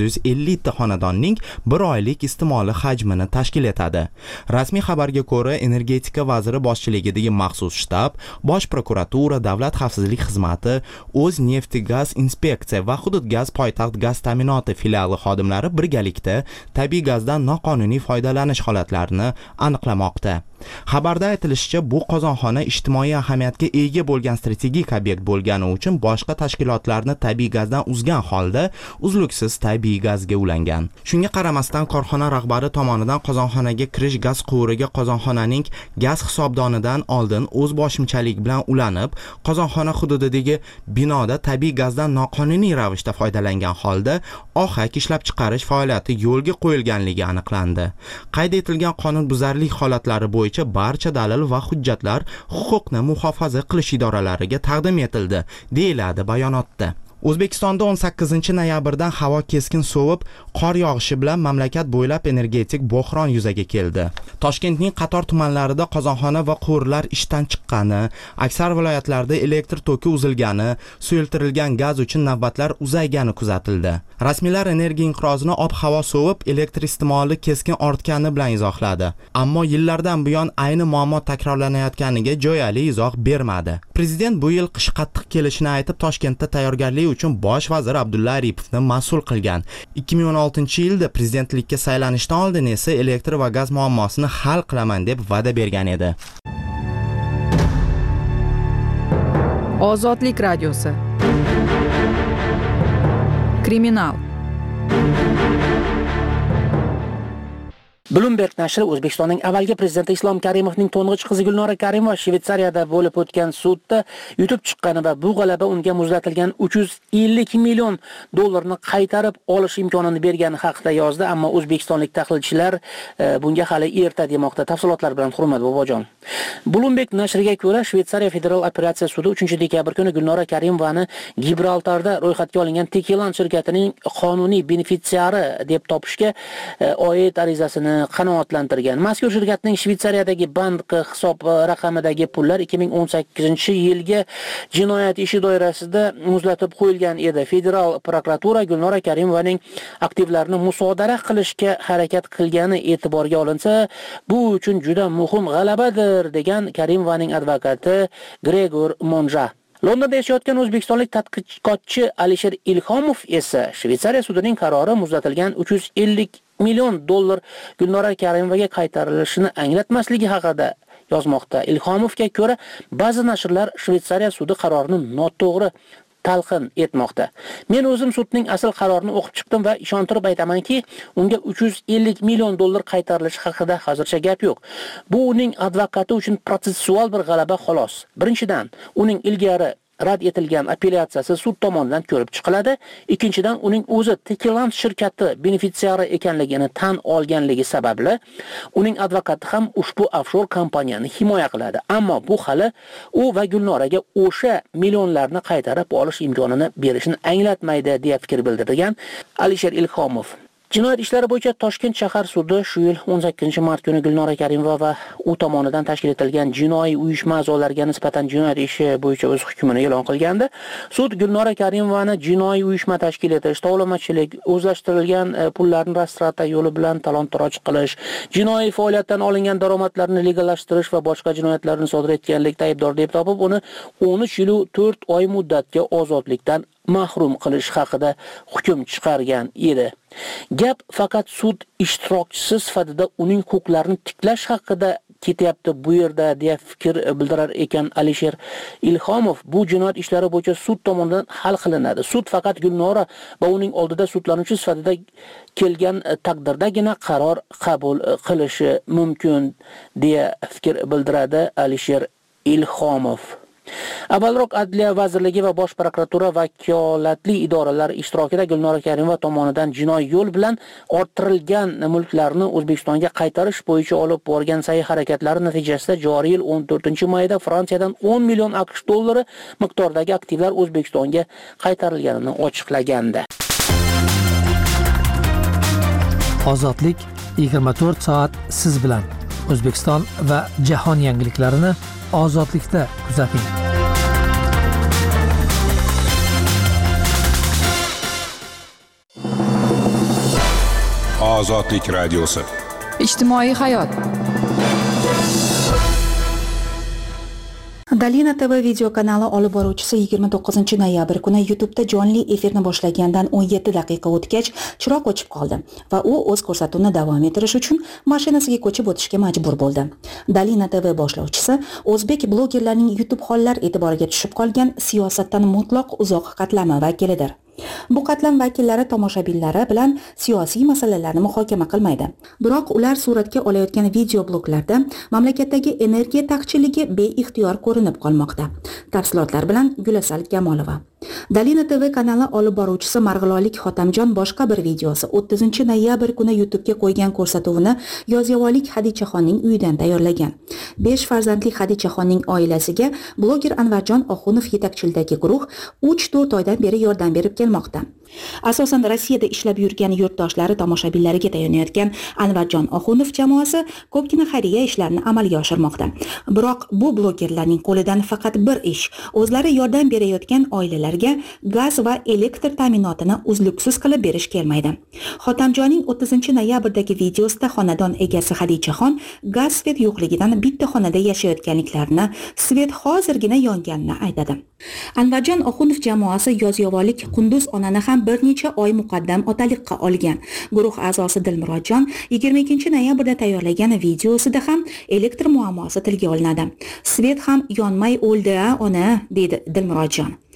950 ta xonadonning bir oylik iste'moli hajmini tashkil etadi. Rasmiy xabarga ko'ra, energetika vaziri boshchiligidagi maxsus shtab, Bosh prokuratura, Davlat xavfsizlik xizmati, O'zneftegaz inspeksiya va Hudud gaz poytaxt gaz ta'minoti filiali xodimlari birgalikda tabiiy gazdan noqonuniy foydalanish holatlarini aniqlamoqda. Xabarda aytilishicha, bu qozonxona ijtimoiy ahamiyatga ega bo'lgan strategik obyekt bo'lgani uchun boshqa tashkilotlarni tabiiy gazdan uzgan holda uzluksiz tabiiy gazga ulangan. Shunga qaramasdan korxona rahbari tomonidan qozonxonaga kirish gaz quvuriga qozonxonaning gaz hisobdonidan oldin o'z boshimchalik bilan ulanib, qozonxona hududidagi binoda tabiiy gazdan noqonuniy ravishda foydalangan holda ohak ishlab chiqarish faoliyati yo'lga qo'yilganligi aniqlandi. Qayd etilgan qonunbuzarlik holatlari bo'yicha barcha dalil va hujjatlar huquqni muhofaza qilish idoralariga taqdim etildi, deyiladi bayonotda. O'zbekistonda 18 noyabrdan havo keskin sovib, qor yog'ishi bilan mamlakat bo'ylab energetik bo'hron yuzaga keldi. Toshkentning qator tumanlarida qozonxona va quvurlar ishdan chiqqani, aksar viloyatlarda elektr toki uzilgani, suyultirilgan gaz uchun navbatlar uzaygani kuzatildi. Rasmiylar energiya inqirozini ob-havo sovib, elektr iste'moli keskin ortgani bilan izohladi. Ammo yillardan buyon ayni muammo takrorlanayotganiga jo'yali izoh bermadi. Prezident bu yil qish qattiq kelishini aytib, Toshkentda tayyorgarlik uchun bosh vazir Abdulla Aripovni mas'ul qilgan. 2016-yilda prezidentlikka saylanishdan oldin esa elektr va gaz muammosini hal qilaman deb va'da bergan edi. Ozodlik radiosi. Kriminal. Bloomberg nashri O'zbekistonning avvalgi prezidenti Islom Karimovning to'ng'ich qizi Gulnora Karimova Shveysariyada bo'lib o'tgan sudda yutib chiqqani va bu g'alaba unga muzlatilgan 350 million dollarni qaytarib olish imkonini bergani haqida yozdi, ammo o'zbekistonlik tahlilchilar bunga hali erta demoqda. Tafsilotlar bilan Hurmat Bobojon. Bloomberg nashriga ko'ra, Shveysariya federal operatsiya sudi 3-dekabr kuni Gulnora Karimovani Gibraltarda ro'yxatga olingan Tekilan shirkatining qonuniy benefitsiari deb topishga oid arizasini qanoatlantirgan. Mazkur shirkatning Shveysariyadagi bank hisob raqamidagi pullar 2018-yilgi jinoyat ishi doirasida muzlatib qo'yilgan edi. Federal prokuratura Gulnora Karimovaning aktivlarini musodara qilishga harakat qilgani e'tiborga olinsa, bu uchun juda muhim g'alabadir degan Karimovaning advokati Gregor Monja. Londonda yashayotgan o'zbekistonlik tadqiqotchi Alisher Ilhomov esa Shveysariya sudining qarori muzlatilgan 350 million dollar Gulnora Karimovaga qaytarilishini anglatmasligi haqida yozmoqda. Ilhomovga ko'ra, ba'zi nashrlar Shveysariya sudi qarorini noto'g'ri talqin etmoqda. Men o'zim sudning asl qarorini o'qib chiqdim va ishontirib aytamanki, unga 350 million dollar qaytarilishi haqida hozircha gap yo'q. Bu uning advokati uchun protsessual bir g'alaba xolos. Birinchidan, uning ilgari rad etilgan apellyatsiyasi sud tomonidan ko'rib chiqiladi. Ikkinchidan, uning o'zi Tekilan shirkati benefitsiari ekanligini tan olganligi sababli uning advokati ham ushbu offshor kompaniyani himoya qiladi. Ammo bu hali u va Gulnoraga o'sha millionlarni qaytarib olish imkonini berishini anglatmaydi deya fikr bildirgan Alisher Ilhomov. Jinoyat ishlari bo'yicha Toshkent shahar sudi shu yil 18-mart kuni Gulnora Karimova va u tomonidan tashkil etilgan jinoiy uyushma a'zolariga nisbatan jinoyat ishi bo'yicha o'z hukmini e'lon qilgandi. Sud Gulnora Karimovani jinoiy uyushma tashkil etish, tovlamachilik, o'zlashtirilgan pullarni rastrata yo'li bilan talon-toroj qilish, jinoiy faoliyatdan olingan daromadlarni legallashtirish va boshqa jinoyatlarni sodir etganlikda aybdor deb topib, uni 13 yil 4 oy muddatga ozodlikdan mahrum qilish haqida hukm chiqargan edi. Gap faqat sud ishtirokchisi sifatida uning huquqlarini tiklash haqida ketyapti bu yerda deya fikr bildirar ekan Alisher Ilhomov. Bu jinoyat ishlari bo'yicha sud tomonidan hal qilinadi. Sud faqat Gulnora va uning oldida sudlanuvchi sifatida kelgan taqdirdagina qaror qabul qilishi mumkin deya fikr bildiradi Alisher Ilhomov. Avvalroq Adliya vazirligi va Bosh prokuratura vakolatli idoralar ishtirokida Gulnora Karimova tomonidan jinoiy yo'l bilan orttirilgan mulklarni O'zbekistonga qaytarish bo'yicha olib borgan sa'y-harakatlari natijasida joriy yil 14-mayda Fransiyadan 10 million AQSh dollari miqdoridagi aktivlar O'zbekistonga qaytarilganini ochiqlagandi. Ozodlik 24 soat siz bilan. O'zbekiston va jahon yangiliklarini ozodlikda kuzating. Ozodlik radiosi. Ijtimoiy hayot. Dalina TV video kanali olib boruvchisi 29-noyabr kuni YouTube'da jonli efirni boshlagandan 17 daqiqa o'tgach chiroq o'chib qoldi va u o'z ko'rsatuvini davom ettirish uchun mashinasiga ko'chib o'tishga majbur bo'ldi. Dalina TV boshlovchisi o'zbek blogerlarining YouTube hollar e'tiboriga tushib qolgan siyosatdan mutlaq uzoq qatlami vakilidir. Bu qatlam vakillari tomoshabinlari bilan siyosiy masalalarni muhokama qilmaydi. Biroq ular suratga olayotgan video bloglarda mamlakatdagi energiya taqchilligi beixtiyor ko'rinib qolmoqda. Tafsilotlar bilan Gulasal Kamolova. Dalina TV kanali olib boruvchisi Marg'ilonlik Xotamjon boshqa bir videosi 30-noyabr kuni YouTube'ga qo'ygan ko'rsatuvini Yozyovonlik Hadichaxonning uyidan tayyorlagan. 5 farzandli Hadichaxonning oilasiga bloger Anvarjon Oxunov yetakchiligidagi guruh 3-4 oydan beri yordam berib kelmoqda. Asosan Rossiyada ishlab yurgan yurtdoshlari tomoshabinlariga tayyorlanayotgan Anvarjon Oxunov jamoasi ko'pgina xayriya ishlarini amalga oshirmoqda. Biroq bu blogerlarning qo'lidan faqat bir ish, o'zlari yordam berayotgan oilalarga gaz va elektr ta'minotini uzluksiz qilib berish kelmaydi. Xotamjonning 30-noyabrdagi videosida xonadon egasi Hadichaxon gaz svet yo'qligidan bitta xonada yashayotganliklarini, svet hozirgina yonganini aytadi. Anvarjon Oxunov jamoasi Yozyovonlik Qunduz onani ham bir necha oy muqaddam otaliqqa olgan. Guruh a'zosi Dilmurodjon 22-noyabrda tayyorlagan videosida ham elektr muammosi tilga olinadi. Svet ham yonmay o'ldi ona, dedi Dilmurodjon.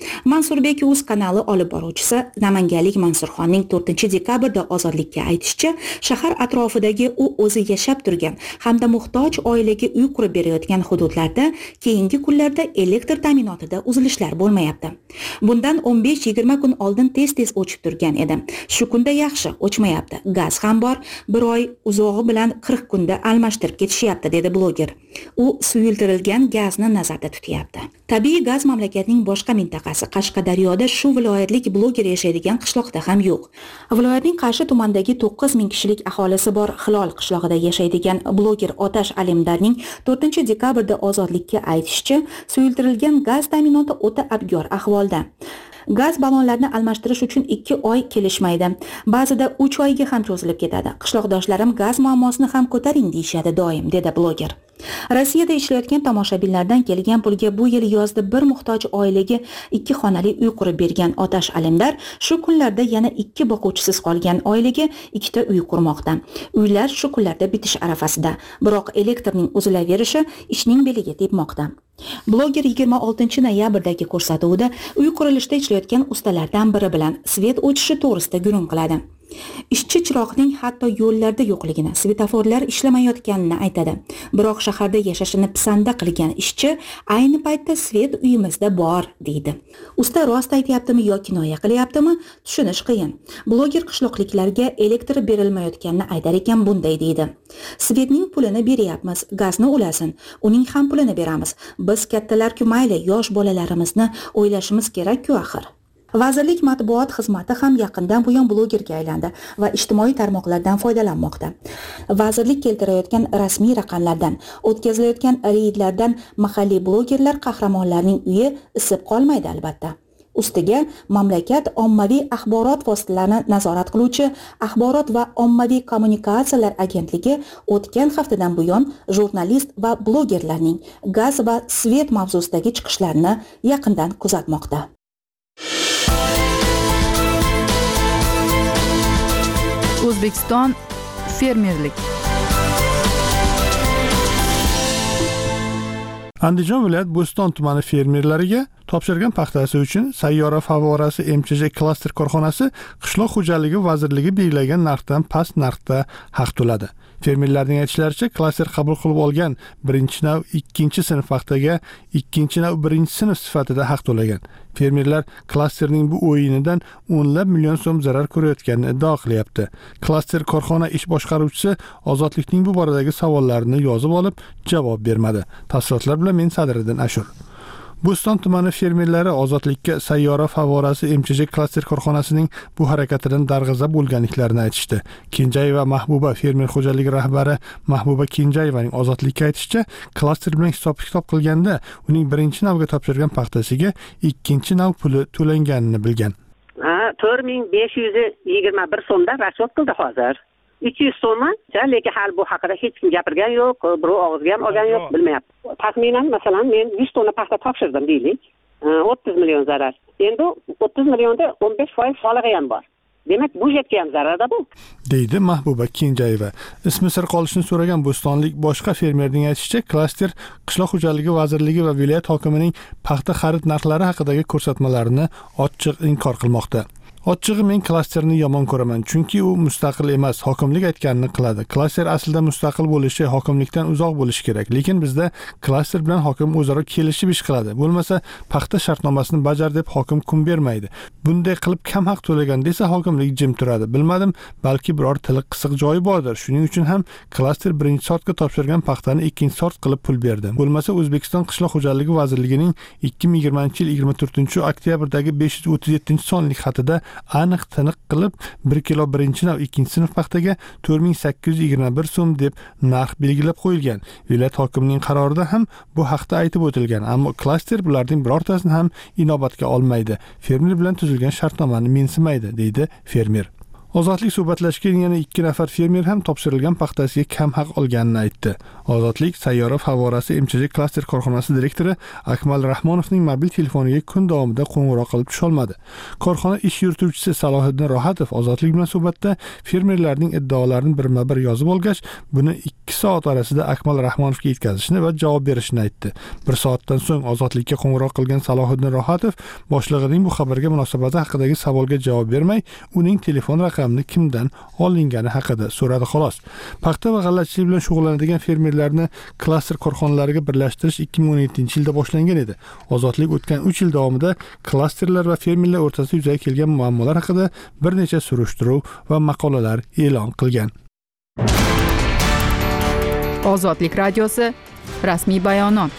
Mansurbek.uz kanali olib boruvchisi namanganlik Mansurxonning 4-dekabrda Ozodlikka aytishicha, shahar atrofidagi u o'zi yashab turgan hamda muhtoj oilaga uy qurib berayotgan hududlarda keyingi kunlarda elektr ta'minotida uzilishlar bo'lmayapti. Bundan 15-20 kun oldin tez-tez o'chib turgan edi. Shu kunda yaxshi, o'chmayapti. Gaz ham bor, bir oy uzog'i bilan 40 kunda almashtirib ketishyapti, dedi bloger. U suyultirilgan gazni nazarda tutyapti. Tabiiy gaz mamlakatning boshqa mintaqasi Qashqadaryoda shu viloyatlik bloger yashaydigan qishloqda ham yo'q. Viloyatning Qarshi tumanidagi 9 ming kishilik aholisi bor Hilol qishlog'ida yashaydigan bloger Otash Alimdarning 4-dekabrda Ozodlikka aytishicha, suyultirilgan gaz ta'minoti o'ta abgor ahvolda. Gaz ballonlarini almashtirish uchun 2 oy kelishmaydi. Ba'zida 3 oyga ham cho'zilib ketadi. Qishloqdoshlarim gaz muammosini ham ko'taring deyishadi doim, dedi bloger. Rossiyada ishlayotgan tomoshabinlardan kelgan pulga bu yil yozda bir muhtoj oilaga 2 xonali uy qurib bergan Otash Alimdar shu kunlarda yana 2 boquvchisiz qolgan oilaga 2 ta uy qurmoqda. Uylar shu kunlarda bitish arafasida, biroq elektrning uzilaverishi ishning beliga tepmoqda. Bloger 26-noyabrdagi ko'rsatuvida uy qurilishida ishlayotgan ustalardan biri bilan svet o'chishi to'g'risida gurung qiladi. Ishchi chiroqning hatto yo'llarda yo'qligini, svetoforlar ishlamayotganini aytadi. Biroq shaharda yashashini pisanda qilgan ishchi ayni paytda svet uyimizda bor, deydi. Usta rost aytayaptimi yo kinoya qilyaptimi? Tushunish qiyin. Bloger qishloqliklarga elektr berilmayotganini aytar ekan bunday deydi. Svetning pulini beryapmiz, gazni ulasin, uning ham pulini beramiz. Biz kattalar-ku mayli, yosh bolalarimizni o'ylashimiz kerak-ku axir. Vazirlik matbuot xizmati ham yaqindan buyon blogerga aylandi va ijtimoiy tarmoqlardan foydalanmoqda. Vazirlik keltirayotgan rasmiy raqamlardan, o'tkazilayotgan reydlardan mahalliy blogerlar qahramonlarning uyi isib qolmaydi albatta. Ustiga mamlakat ommaviy axborot vositalarini nazorat qiluvchi Axborot va ommaviy kommunikatsiyalar agentligi o'tgan haftadan buyon jurnalist va blogerlarning gaz va svet mavzusidagi chiqishlarini yaqindan kuzatmoqda. O'zbekiston fermerlik. Andijon viloyat Bo'ston tumani fermerlariga topshirgan paxtasi uchun sayyora favorasi MCJ klaster korxonasi Qishloq xo'jaligi vazirligi belgilagan narxdan past narxda haq to'ladi. Fermerlarning aytishlaricha, klaster qabul qilib olgan 1-nav 2-sinf paxtaga 2-nav 1-sinf sifatida haq to'lagan. Fermerlar klasterning bu o'yinidan o'nlab million so'm zarar ko'rayotganini iddao qilyapti. Klaster korxona ish boshqaruvchisi Ozodlikning bu boradagi savollarini yozib olib, javob bermadi. Tafsilotlar bilan men Sadriddin Ashur. Bo'ston tumani fermerlari Ozodlikka sayyora favorasi MCJ klaster korxonasining bu harakatidan darg'azab bo'lganliklarini aytishdi. Kenjayeva Mahbuba fermer xo'jaligi rahbari Mahbuba Kenjayevaning Ozodlikka aytishicha, klaster bilan hisob-kitob qilganda uning 1-navga topshirgan paxtasiga 2-nav puli to'langanini bilgan. 4521 so'mdan rasvot qildi hozir. 200 so'mmi? Lekin hali bu haqida hech kim gapirgan yo'q, birov og'izga ham olgan yo'q, bilmayapti. Taxminan masalan men 100 tonna paxta topshirdim deylik. 30 million zarar. Endi 30 millionda 15% solig'i ham bor. Demak, budjetga ham zararda bu. Deydi Mahbuba Kenjayeva. Ismi sir qolishini so'ragan bo'stonlik boshqa fermerning aytishicha, klaster Qishloq xo'jaligi vazirligi va viloyat hokimining paxta xarid narxlari haqidagi ko'rsatmalarini ochiq inkor qilmoqda. Ochig'i men klasterni yomon ko'raman, chunki u mustaqil emas, hokimlik aytganini qiladi. Klaster aslida mustaqil bo'lishi, hokimlikdan uzoq bo'lishi kerak. Lekin bizda klaster bilan hokim o'zaro kelishib ish qiladi. Bo'lmasa, paxta shartnomasini bajar deb hokim kun bermaydi. Bunday qilib kam haq to'lagan desa, hokimlik jim turadi. Bilmadim, balki biror tili qisiq joyi bordir. Shuning uchun ham klaster 1-sortga topshirgan paxtani 2-sort qilib pul berdi. Bo'lmasa, O'zbekiston Qishloq xo'jaligi vazirligining 2020-yil 24-oktyabrdagi 537-sonlik xatida aniq tiniq qilib 1 kilo 1-nav 2-sinf paxtaga 4821 so'm deb narx belgilab qo'yilgan. Viloyat hokimining qarorida ham bu haqda aytib o'tilgan, ammo klaster bularning birortasini ham inobatga olmaydi. Fermer bilan tuzilgan shartnomani mensimaydi, deydi fermer. Ozodlik suhbatlashgan yana 2 nafar fermer ham topshirilgan paxtasiga kam haq olganini aytdi. Ozodlik Sayyora favorasi MCJ klaster korxonasi direktori Akmal Rahmonovning mobil telefoniga kun davomida qo'ng'iroq qilib tusha olmadi. Korxona ish yurituvchisi Salohiddin Rohatov Ozodlik bilan suhbatda fermerlarning iddaolarini birma-bir yozib olgach, buni 2 soat orasida Akmal Rahmonovga yetkazishni va javob berishni aytdi. 1 soatdan so'ng Ozodlikka qo'ng'iroq qilgan Salohiddin Rohatov boshlig'ining bu xabarga munosabati haqidagi savolga javob bermay, uning telefon raqamini kimdan olingani haqida so'radi xolos. Paxta va g'allachilik bilan shug'ullanadigan fermerlarni klaster korxonalariga birlashtirish 2017-yilda boshlangan edi. Ozodlik o'tgan 3 yil davomida klasterlar va fermerlar o'rtasida yuzaga kelgan muammolar haqida bir necha surishtiruv va maqolalar e'lon qilgan. Ozodlik radiosi rasmiy bayonot.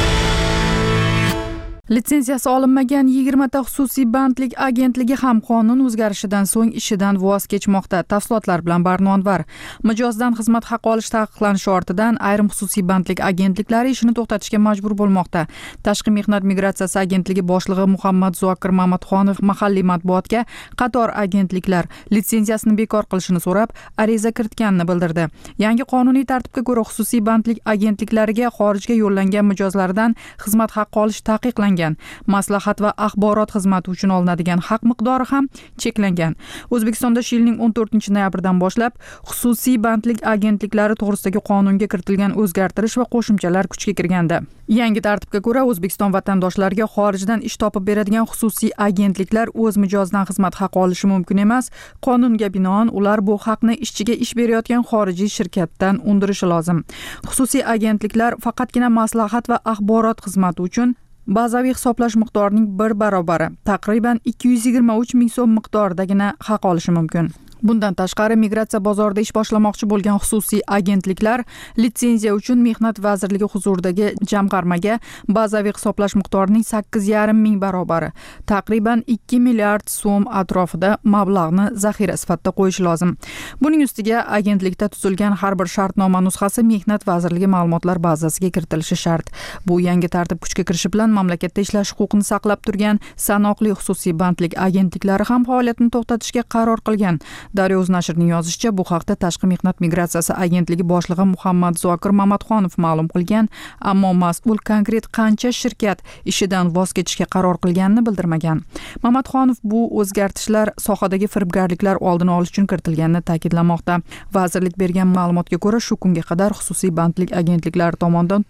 Litsenziyasi olinmagan 20 ta xususiy bandlik agentligi ham qonun o'zgarishidan so'ng ishidan voz kechmoqda. Tafsilotlar bilan Barnonvar. Mijozdan xizmat haqi olish taqiqlanishi ortidan ayrim xususiy bandlik agentliklari ishini to'xtatishga majbur bo'lmoqda. Tashqi mehnat migratsiyasi agentligi boshlig'i Muhammad Zokir Mamatxonov mahalliy matbuotga qator agentliklar litsenziyasini bekor qilishini so'rab ariza kiritganini bildirdi. Yangi qonuniy tartibga ko'ra xususiy bandlik agentliklariga xorijga yo'llangan mijozlardan xizmat haqi olish taqiqlangan. Maslahat va axborot xizmati uchun olinadigan haq miqdori ham cheklangan. O'zbekistonda shu yilning 14-noyabrdan boshlab xususiy bandlik agentliklari to'g'risidagi qonunga kiritilgan o'zgartirish va qo'shimchalar kuchga kirganda. Yangi tartibga ko'ra O'zbekiston vatandoshlariga xorijdan ish topib beradigan xususiy agentliklar o'z mijozidan xizmat haqi olishi mumkin emas. Qonunga binoan ular bu haqni ishchiga ish berayotgan xorijiy shirkatdan undirishi lozim. Xususiy agentliklar faqatgina maslahat va axborot xizmati uchun bazaviy hisoblash miqdorining 1 barobar, taqriban 223 ming so'm miqdoridagina haq olishi mumkin. Bundan tashqari migratsiya bozorida ish boshlamoqchi bo'lgan xususiy agentliklar litsenziya uchun Mehnat vazirligi huzuridagi jamg'armaga bazaviy hisoblash miqdorining 8,5 ming barobari, taqriban 2 milliard so'm atrofida mablag'ni zaxira sifatida qo'yish lozim. Buning ustiga agentlikda tuzilgan har bir shartnoma nusxasi Mehnat vazirligi ma'lumotlar bazasiga kiritilishi shart. Bu yangi tartib kuchga kirishi bilan mamlakatda ishlash huquqini saqlab turgan sanoqli xususiy bandlik agentliklari ham faoliyatini to'xtatishga qaror qilgan. Daryo o'z nashrining yozishicha, bu haqda Tashqi mehnat migratsiyasi agentligi boshlig'i Muhammad Zokir Mamatxonov ma'lum qilgan, ammo mas'ul konkret qancha shirkat ishidan voz kechishga qaror qilganini bildirmagan. Mamatxonov bu o'zgartishlar sohadagi firibgarliklar oldini olish uchun kiritilganini ta'kidlamoqda. Vazirlik bergan ma'lumotga ko'ra, shu kunga qadar xususiy bandlik agentliklari tomonidan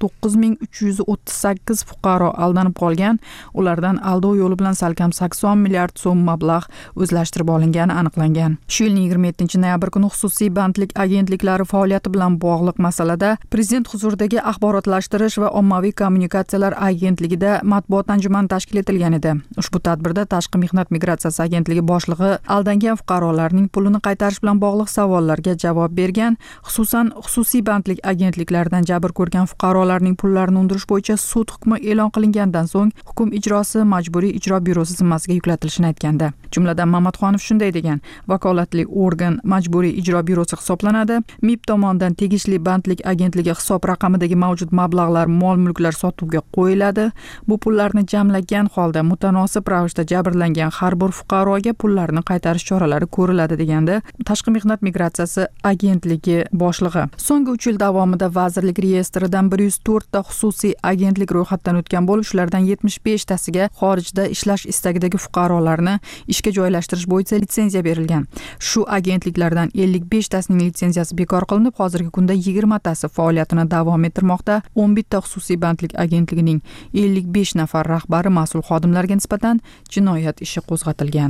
9338 fuqaro aldanib qolgan, ulardan aldov yo'li bilan salkam 80 milliard so'm mablag' o'zlashtirib olingani aniqlangan. Shu yilning 27-noyabr kuni xususiy bandlik agentliklari faoliyati bilan bog'liq masalada Prezident huzuridagi axborotlashtirish va ommaviy kommunikatsiyalar agentligida matbuot anjumani tashkil etilgan edi. Ushbu tadbirda Tashqi mehnat migratsiyasi agentligi boshlig'i aldangan fuqarolarning pulini qaytarish bilan bog'liq savollarga javob bergan, xususan xususiy bandlik agentliklaridan jabr ko'rgan fuqarolarning pullarini undirish bo'yicha sud hukmi e'lon qilingandan so'ng hukm ijrosi majburiy ijro byurosi zimmasiga yuklatilishini aytganda. Jumladan Mamatxonov shunday degan: vakolatli organ majburiy ijro byurosi hisoblanadi. MIB tomonidan tegishli bandlik agentligi hisob raqamidagi mavjud mablag'lar, mol-mulklar sotuvga qo'yiladi. Bu pullarni jamlagan holda mutanosib ravishda jabrlangan har bir fuqaroga pullarini qaytarish choralari ko'riladi, deganda Tashqi mehnat migratsiyasi agentligi boshlig'i. So'nggi 3 yil davomida vazirlik reyestridan 104 ta xususiy agentlik ro'yxatdan o'tgan bo'lib, shulardan 75 tasiga xorijda ishlash istagidagi fuqarolarni ishga joylashtirish bo'yicha litsenziya berilgan. Shu agentliklardan 55 tasining litsenziyasi bekor qilinib, hozirgi kunda 20 tasi faoliyatini davom ettirmoqda. 11 ta xususiy bandlik agentligining 55 nafar rahbari mas'ul xodimlarga nisbatan jinoyat ishi qo'zg'atilgan.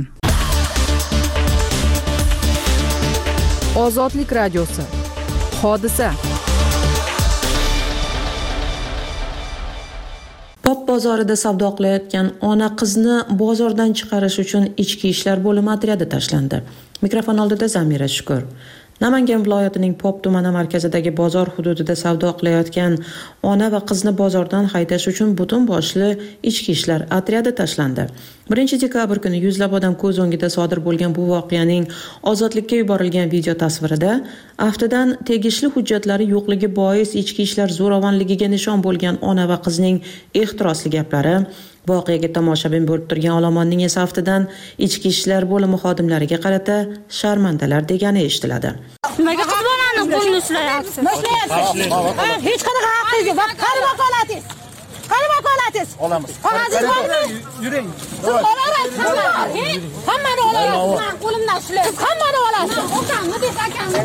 Ozodlik radiosi. Hodisa. Pop bozorida savdo qilayotgan ona qizni bozordan chiqarish uchun ichki ishlar bo'limi otryadi tashlandi. Mikrofon oldida Zamira Shukur. Namangan viloyatining Pop tumani markazidagi bozor hududida savdo qilayotgan ona va qizni bozordan haydash uchun butun boshli ichki ishlar otryadi tashlandi. 1-dekabr kuni yuzlab odam ko'z o'ngida sodir bo'lgan bu voqeaning ozodlikka yuborilgan video tasvirida aftidan tegishli hujjatlari yo'qligi bois ichki ishlar zo'ravonligiga nishon bo'lgan ona va qizning ehtirosli gaplari, Voqeaga tomoshabin bo'lib turgan olomonning esa aftidan ichki ishlar bo'limi xodimlariga qarata sharmandalar degani eshitiladi. Nimaga qilmani qo'lni ishlayapsiz? Hech qanaqa haqqingiz yo'q. Qani vakolatingiz? Qani vakolatingiz? Olamiz. Qog'ozingiz bormi? Yuring. Siz olasiz. Hammani olasiz. Men qo'limdan ishlaysiz. Hammani olasiz. Okamni deb akamni.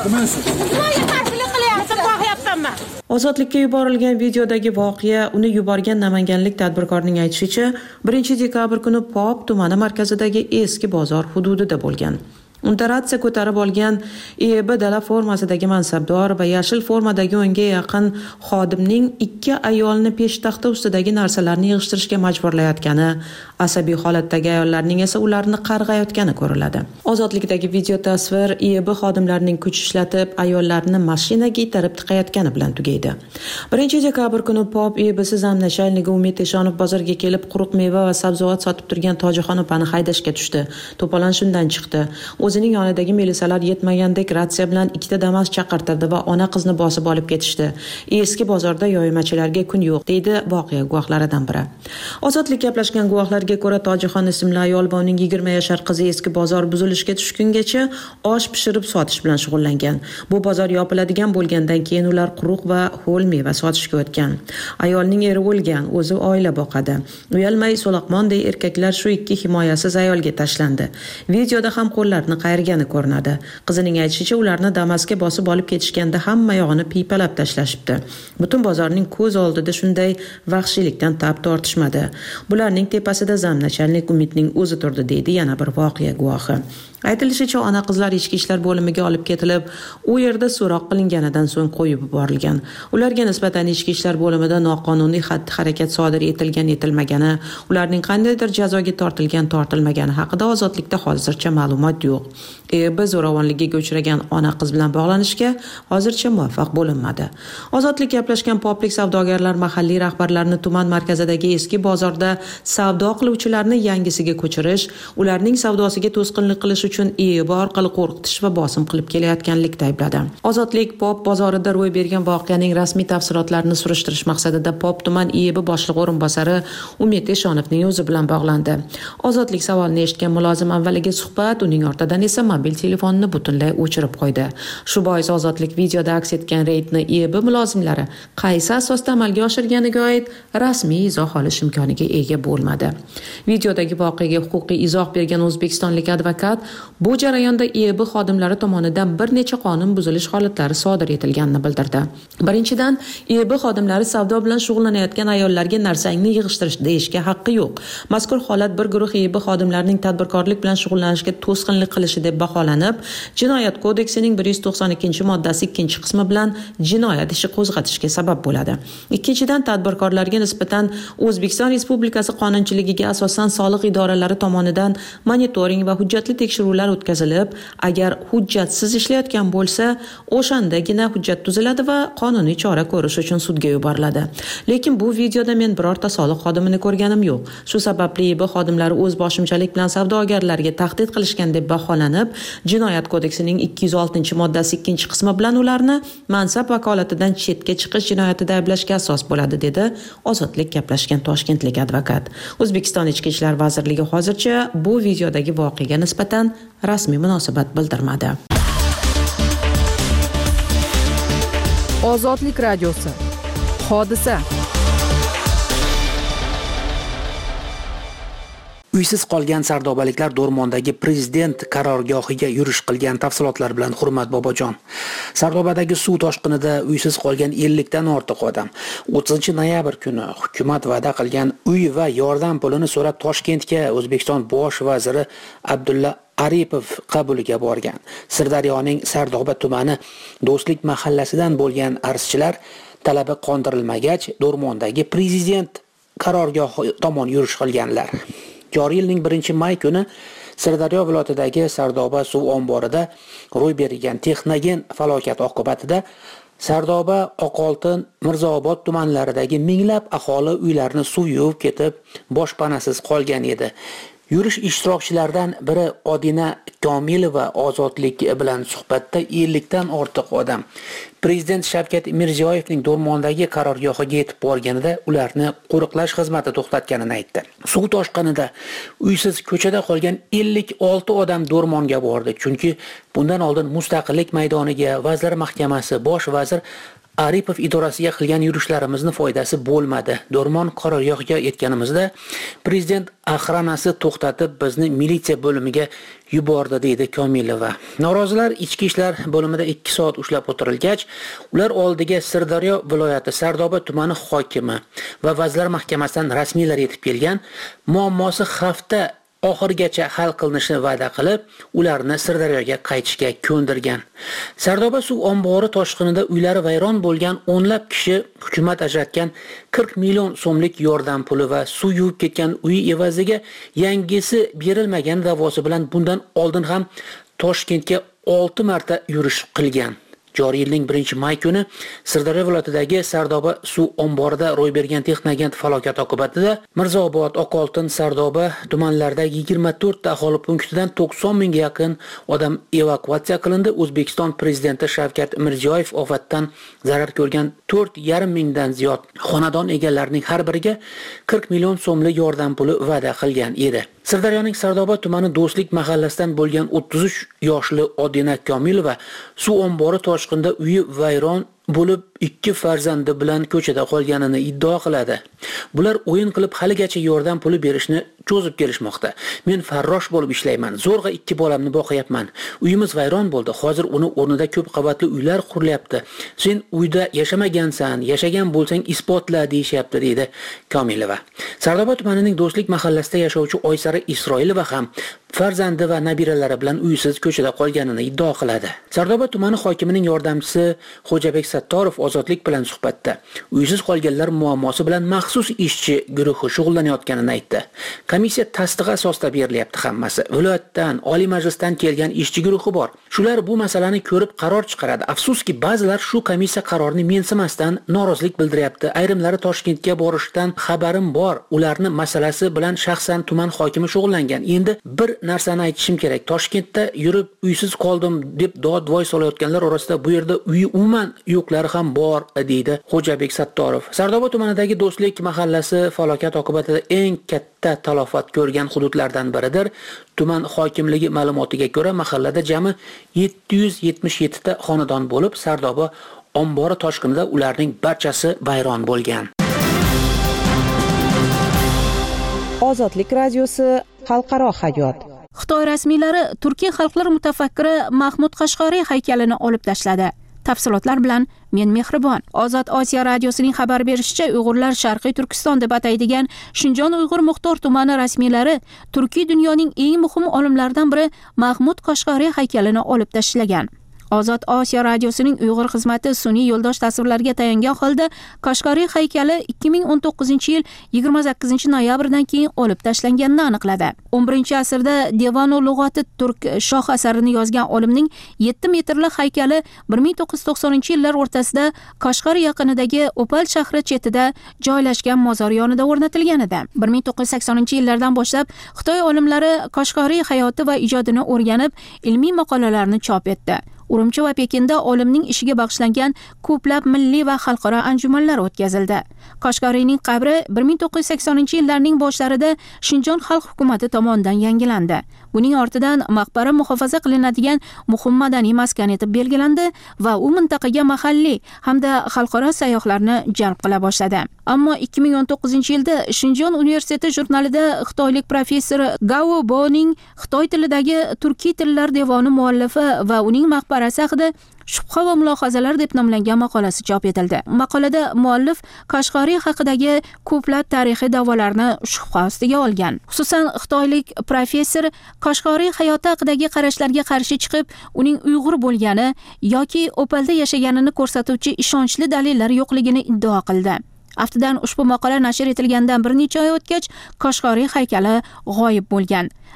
Nimaga qarshilik qilyapsiz? Qo'yapmanman. Ozodlikka yuborilgan videodagi voqea uni yuborgan namanganlik tadbirkorning aytishicha 1-dekabr kuni Pop tumani markazidagi eski bozor hududida bo'lgan. Unda ratsiya ko'tarib olgan EB dala formasidagi mansabdor va yashil formadagi 10 ga yaqin xodimning 2 ayolni peshtaxta ustidagi narsalarni yig'ishtirishga majburlayotgani, asabiy holatdagi ayollarning esa ularni qarg'ayotgani ko'riladi. Ozodlikdagi video tasvir EB xodimlarining kuch ishlatib ayollarni mashinaga itarib tiqayotgani bilan tugaydi. 1-dekabr kuni Pop EB'si zamnachalnigi Umid Eshonov bozorga kelib quruq meva va sabzavot sotib turgan Tojixon opani haydashga tushdi. To'polon shundan chiqdi. O'zining yonidagi milisalar yetmagandek ratsiya bilan 2 Damas chaqirtirdi va ona qizni bosib olib ketishdi. Eski bozorda yoymachilarga kun yo'q, deydi voqea guvohlaridan biri. Ozodlik gaplashgan guvohlarga ko'ra Tojixon ismli ayol va uning 20 yashar qizi eski bozor buzilishga tushgungacha osh pishirib sotish bilan shug'ullangan. Bu bozor yopiladigan bo'lgandan keyin ular quruq va ho'l meva sotishga o'tgan. Ayolning eri o'lgan, o'zi oila boqadi. Uyalmay so'laqmonday erkaklar shu 2 himoyasiz ayolga tashlandi. Videoda ham qo'llarni qayirgani ko'rinadi. Qizining aytishicha, ularni Damasga bosib olib ketishganda hamma yog'ini piypalab tashlashibdi. Butun bozorning ko'z oldida shunday vahshiylikdan tab tortishmadi. Bularning tepasida zamnachalnik Umidning o'zi turdi, deydi yana bir voqea guvohi. Aytilishicha, ona qizlar ichki ishlar bo'limiga olib ketilib, u yerda so'roq qilinganidan so'ng qo'yib yuborilgan. Ularga nisbatan ichki ishlar bo'limida noqonuniy xatti-harakat sodir etilmagani, ularning qandaydir jazoga tortilmagani haqida ozodlikda hozircha ma'lumot yo'q. Biz zo'ravonlikka uchragan ona qiz bilan bog'lanishga hozircha muvaffaq bo'linmadi. Ozodlik gaplashgan poplik savdogarlar mahalliy rahbarlarini tuman markazidagi eski bozorda savdo qiluvchilarni yangisiga ko'chirish, ularning savdosiga to'sqinlik qilish uchun EB orqali qo'rqitish va bosim qilib kelayotganlikda aybladi. Ozodlik Pop bozorida ro'y bergan voqeaning rasmiy tafsilotlarini surishtirish maqsadida Pop tuman EB boshlig'i o'rinbosari Umid Eshonovning o'zi bilan bog'landi. Ozodlik savolini eshitgan mulozim avvaliga suhbat, uning ortidan esa mobil telefonini butunlay o'chirib qo'ydi. Shu bois Ozodlik videoda aks etgan reydni EB mulozimlari qaysi asosda amalga oshirganiga oid rasmiy izoh olish imkoniga ega bo'lmadi. Videodagi voqeaga huquqiy izoh bergan o'zbekistonlik advokat bu jarayonda EB xodimlari tomonidan bir necha qonun buzilish holatlari sodir etilganini bildirdi. Birinchidan, EB xodimlari savdo bilan shug'ullanayotgan ayollarga narsangni yig'ishtirish deyishga haqqi yo'q. Mazkur holat bir guruh EB xodimlarining tadbirkorlik bilan shug'ullanishga to'sqinlik qilishi deb baholanib, Jinoyat kodeksining 192-moddasi 2-qismi bilan jinoyat ishi qo'zg'atishga sabab bo'ladi. Ikkinchidan, tadbirkorlarga nisbatan O'zbekiston Respublikasi qonunchiligiga asosan soliq idoralari tomonidan monitoring va hujjatli tekshiruvlar o'tkazilib, agar hujjatsiz ishlayotgan bo'lsa, o'shandagina hujjat tuziladi va qonuniy chora ko'rish uchun sudga yuboriladi. Lekin bu videoda men birorta soliq xodimini ko'rganim yo'q. Shu sababli EB xodimlari o'z boshimchalik bilan savdogarlarga tahdid qilishgan deb baholanib, Jinoyat kodeksining 206-moddasi 2-qismi bilan ularni mansab vakolatidan chetga chiqish jinoyatida ayblashga asos bo'ladi, dedi Ozodlik gaplashgan toshkentlik advokat. O'zbekiston Ichki ishlar vazirligi hozircha bu videodagi voqeaga nisbatan rasmiy munosabat bildirmadi. Ozodlik radiosi. Hodisa. Uysiz qolgan sardobaliklar Do'rmondagi prezident qarorgohiga yurish qilgan tafsilotlar bilan Hurmat Bobojon. Sardobadagi suv toshqinida uysiz qolgan 50 dan ortiq odam 30-noyabr kuni hukumat va'da qilgan uy va yordam pulini so'rab Toshkentga O'zbekiston bosh vaziri Abdulla Aripov qabuliga borgan. Sirdaryoning Sardoba tumani Do'stlik mahallasidan bo'lgan arzchilar talabi qondirilmagach, Do'rmondagi prezident qarorgohi tomon yurish qilganlar. Joriy yilning 1-may kuni Sirdaryo viloyatidagi Sardoba suv omborida ro'y bergan texnogen falokat oqibatida Sardoba, Oqoltin, Mirzaobod tumanlaridagi minglab aholi uylarini suv yuvib ketib, boshpanasiz qolgan edi. Yurish ishtirokchilaridan biri Odina Komilova ozodlik bilan suhbatda 50 dan ortiq odam Prezident Shavkat Mirziyoyevning Do'rmondagi qarorgohiga yetib borganida ularni qo'riqlash xizmati to'xtatganini aytdi. Suv toshqinida uysiz ko'chada qolgan 56 odam Do'rmonga bordi, chunki bundan oldin Mustaqillik maydoniga, Vazirlar Mahkamasi, Bosh vazir Aripov idorasiga qilgan yurishlarimizni foydasi bo'lmadi. Do'rmon qarorgohiga yetganimizda prezident axranasi to'xtatib bizni militsiya bo'limiga yubordi, deydi Komilova. Norozilar ichki ishlar bo'limida 2 soat ushlab o'tirilgach, ular oldiga Sirdaryo viloyati Sardoba tumani hokimi va Vazirlar Mahkamasidan rasmiylar yetib kelgan, muammosi hafta oxirigacha hal qilinishini va'da qilib, ularni Sirdaryoga qaytishga ko'ndirgan. Sardoba suv ombori toshqinida uylari vayron bo'lgan o'nlab kishi hukumat ajratgan 40 million so'mlik yordam puli va suv yuvib ketgan uy evaziga yangisi berilmagan da'vosi bilan bundan oldin ham Toshkentga 6 marta yurish qilgan. Joriy yilning 1-may kuni Sirdaryo viloyatidagi Sardoba suv omborida ro'y bergan texnogen falokati oqibatida Mirzaobod, Oqoltin, Sardoba tumanlaridagi 24 ta aholi punktidan 90 mingga yaqin odam evakuatsiya qilindi. O'zbekiston prezidenti Shavkat Mirziyoyev ofatdan zarar ko'rgan 4,5 mingdan ziyod xonadon egalarining har biriga 40 million so'mlik yordam puli va'da qilgan edi. Sirdaryoning Sardoba tumani Do'stlik mahallasidan bo'lgan 33 yoshli Odina Komilova suv ombori toshqinda uyi vayron bo'lib 2 farzandi bilan ko'chada qolganini iddao qiladi. Bular o'yin qilib haligacha yordam puli berishni cho'zib kelishmoqda. Men farrosh bo'lib ishlayman. Zo'rg'a 2 bolamni boqyapman. Uyimiz vayron bo'ldi. Hozir uni o'rnida ko'p qavatli uylar qurilyapti. Sen uyda yashamagansan, yashagan bo'lsang isbotla deyishyapti, deydi Komilova. Sardoba tumanining Do'stlik mahallasida yashovchi Oysara Isroilova ham farzandi va nabiralari bilan uysiz ko'chada qolganini iddao qiladi. Sardoba tumani hokimining yordamchisi Xo'jabek Sattorov ozodlik bilan suhbatda uysiz qolganlar muammosi bilan maxsus ishchi guruhi shug'ullanayotganini aytdi. Komissiya tasdig'i asosida berilyapti hammasi. Viloyatdan, Oliy Majlisdan kelgan ishchi guruhi bor. Shular bu masalani ko'rib qaror chiqaradi. Afsuski, ba'zilar shu komissiya qarorini mensimasdan norozilik bildiryapti. Ayrimlari Toshkentga borishdan xabarim bor. Ularni masalasi bilan shaxsan tuman hokimi shug'ullangan. Endi bir narsani aytishim kerak. Toshkentda yurib uysiz qoldim deb dod-voy solayotganlar orasida bu yerda uyi umuman yo'qlari ham bor, deydi Xo'jabek Sattorov. Sardoba tumanidagi Do'stlik mahallasi falokat oqibatida eng katta talofat ko'rgan hududlardan biridir. Tuman hokimligi ma'lumotiga ko'ra, mahallada jami 777 ta xonadon bo'lib, Sardoba ombori toshqinida ularning barchasi vayron bo'lgan. Ozodlik radiosi xalqaro hayot. Xitoy rasmiylari Turkiya xalqlar mutafakkiri Mahmud Qashqoriy haykalini olib tashladi. Tafsilotlar bilan men Mehribon. Ozod Osiyo radiosining xabar berishicha, Uyg'urlar Sharqiy Turkiston deb ataydigan Shinjon Uyg'ur Muxtor tumani rasmiylari Turkiy dunyoning eng muhim olimlaridan biri Mahmud Qashqoriy haykalini olib tashlagan. Ozod Osiyo radiosining Uyg'ur xizmati sun'iy yo'ldosh tasvirlarga tayangan holda Qashqariy haykali 2019-yil 28-noyabrdan keyin olib tashlanganini aniqladi. 11-asrda Devonu lug'ati turk shoh asarini yozgan olimning 7 metrli haykali 1990-yillar o'rtasida Qashqar yaqinidagi Opal shahri chetida joylashgan mozor yonida o'rnatilgan edi. 1980-yillardan boshlab Xitoy olimlari Qashqariy hayoti va ijodini o'rganib, ilmiy maqolalarni chop etdi. Urumchi va Pekinda olimning ishiga bag'ishlangan ko'plab milliy va xalqaro anjumanlar o'tkazildi. Qashqariyning qabri 1980-yillarning boshlarida Shinjon xalq hukumati tomonidan yangilandi. Buning ortidan maqbara muhofaza qilinadigan muhim madaniy maskan etib belgilandi va u mintaqaga mahalliy hamda xalqaro sayyohlarni jalb qila boshladi. Ammo 2019-yilda Shinjon universiteti jurnalida xitoylik professor Gao Boning Xitoy tilidagi turkiy tillar devoni muallifi va uning maqbarasi haqida shubha va mulohazalar deb nomlangan maqolasi chop etildi. Maqolada muallif Qashqariy haqidagi ko'plab tarixiy da'volarni shubha ostiga olgan. Xususan, xitoylik professor Qashqariy hayoti haqidagi qarashlarga qarshi chiqib, uning Uyg'ur bo'lgani yoki Opalda yashaganini ko'rsatuvchi ishonchli dalillar yo'qligini iddao qildi. Aftidan ushbu maqola nashr etilgandan bir necha oy o'tgach, Qashqariy haykali g'oyib bo'lgan.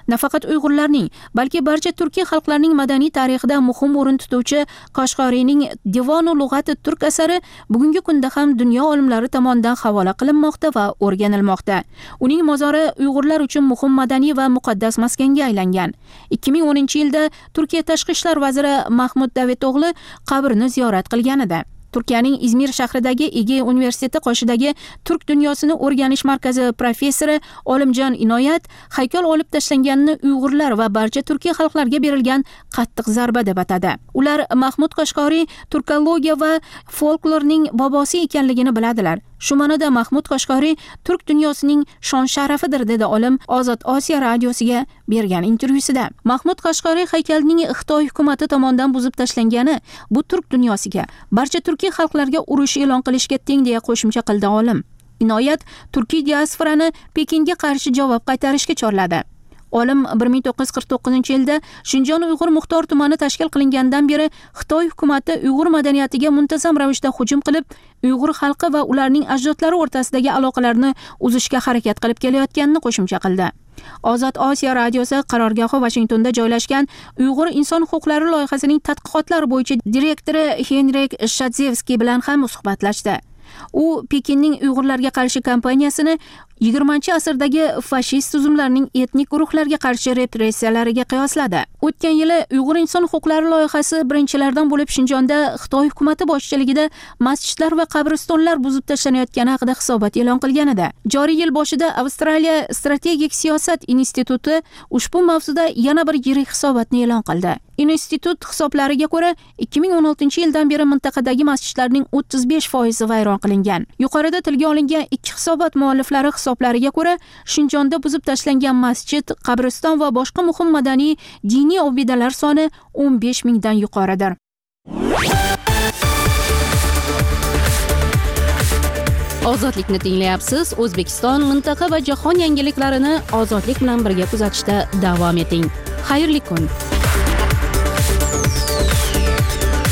Nafaqat Uyg'urlarning, balki barcha turkiy xalqlarning madaniy tarixida muhim o'rin tutuvchi Qashqariyning Divonu lug'ati turk asari bugungi kunda ham dunyo olimlari tomonidan havola qilinmoqda va o'rganilmoqda. Uning mozori Uyg'urlar uchun muhim madaniy va muqaddas maskanga aylangan. 2010-yilda Turkiya tashqi ishlar vaziri Mahmud Daveto'g'li qabrni ziyorat qilgan edi. Turkiyaning Izmir shahridagi Ege universiteti qoshidagi Turk dunyosini o'rganish markazi professori Olimjon Inoyat haykal olib tashlanganini Uyg'urlar va barcha turkiy xalqlarga berilgan qattiq zarba deb atadi. Ular Mahmud Qashqoriy turkologiya va folklorning bobosi ekanligini biladilar. Shu ma'noda Mahmud Qashqoriy turk dunyosining shon sharafidir, dedi olim Ozod Osiyo radiosiga bergan intervyusida. Mahmud Qashqoriy haykalining Xitoy hukumati tomonidan buzib tashlangani bu turk dunyosiga, barcha turkiy xalqlarga urush e'lon qilishga teng, deya qo'shimcha qildi olim. Inoyat turkiy diasporani Pekinga qarshi javob qaytarishga chorladi. Olim 1949-yilda Shinjon Uyg'ur muxtor tumani tashkil qilingandan beri Xitoy hukumati Uyg'ur madaniyatiga muntazam ravishda hujum qilib, Uyg'ur xalqi va ularning ajdodlari o'rtasidagi aloqalarni uzishga harakat qilib kelayotganini qo'shimcha qildi. Ozod Osiyo radiosi qarorgohi Washingtonda joylashgan Uyg'ur inson huquqlari loyihasining tadqiqotlar bo'yicha direktori Henrik Shadzevskiy bilan ham suhbatlashdi. U Pekinning Uyg'urlarga qarshi kampaniyasini 20-asrdagi fashist tuzumlarning etnik guruhlarga qarshi repressiyalariga qiyosladi. O'tgan yili Uyg'ur inson huquqlari loyihasi birinchilardan bo'lib Shinjonda Xitoy hukumati boshchiligida masjidlar va qabristonlar buzib tashlanayotgani haqida hisobot e'lon qilgan edi. Joriy yil boshida Avstraliya strategik siyosat instituti ushbu mavzuda yana bir yirik hisobotni e'lon qildi. Institut hisoblariga ko'ra 2016-yildan beri mintaqadagi masjidlarning 35% vayron qilingan. Yuqorida tilga olingan ikki hisobot mualliflari hisoblariga ko'ra, Shinjonda buzib tashlangan masjid, qabriston va boshqa muhim madaniy diniy obidalar soni 15 mingdan yuqoridir. Ozodlikni tinglayapsiz. O'zbekiston, mintaqa va jahon yangiliklarini ozodlik bilan birga kuzatishda davom eting. Xayrli kun.